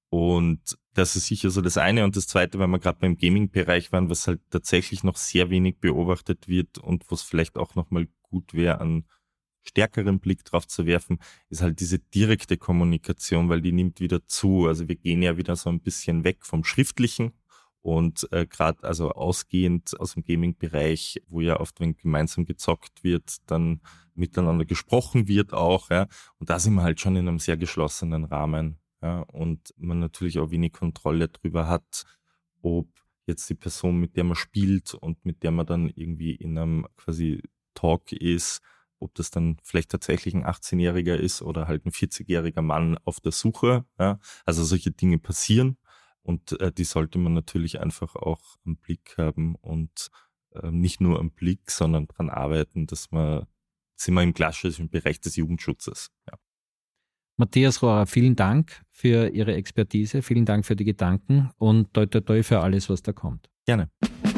Speaker 4: Und das ist sicher so das eine. Und das zweite, weil wir gerade beim Gaming-Bereich waren, was halt tatsächlich noch sehr wenig beobachtet wird und was vielleicht auch nochmal gut wäre, einen stärkeren Blick drauf zu werfen, ist halt diese direkte Kommunikation, weil die nimmt wieder zu. Also wir gehen ja wieder so ein bisschen weg vom Schriftlichen und gerade also ausgehend aus dem Gaming-Bereich, wo ja oft, wenn gemeinsam gezockt wird, dann miteinander gesprochen wird auch. Ja. Und da sind wir halt schon in einem sehr geschlossenen Rahmen. Ja, und man natürlich auch wenig Kontrolle darüber hat, ob jetzt die Person, mit der man spielt und mit der man dann irgendwie in einem quasi Talk ist, ob das dann vielleicht tatsächlich ein 18-Jähriger ist oder halt ein 40-jähriger Mann auf der Suche. Ja. Also solche Dinge passieren und die sollte man natürlich einfach auch im Blick haben und nicht nur am Blick, sondern daran arbeiten, dass sind wir im klassischen Bereich des Jugendschutzes. Ja.
Speaker 1: Matthias Rohrer, vielen Dank für Ihre Expertise, vielen Dank für die Gedanken und toi toi toi für alles, was da kommt.
Speaker 4: Gerne.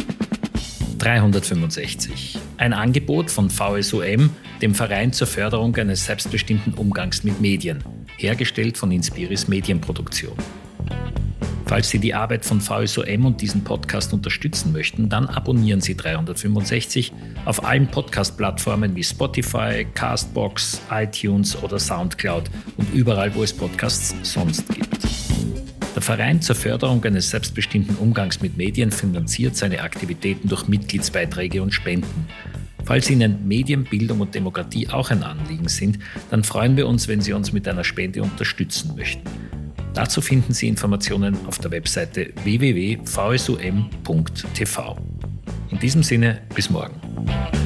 Speaker 1: 365. Ein Angebot von VSUM, dem Verein zur Förderung eines selbstbestimmten Umgangs mit Medien, hergestellt von Inspiris Medienproduktion. Falls Sie die Arbeit von VSUM und diesen Podcast unterstützen möchten, dann abonnieren Sie 365 auf allen Podcast-Plattformen wie Spotify, Castbox, iTunes oder Soundcloud und überall, wo es Podcasts sonst gibt. Der Verein zur Förderung eines selbstbestimmten Umgangs mit Medien finanziert seine Aktivitäten durch Mitgliedsbeiträge und Spenden. Falls Ihnen Medienbildung und Demokratie auch ein Anliegen sind, dann freuen wir uns, wenn Sie uns mit einer Spende unterstützen möchten. Dazu finden Sie Informationen auf der Webseite www.vsum.tv. In diesem Sinne, bis morgen.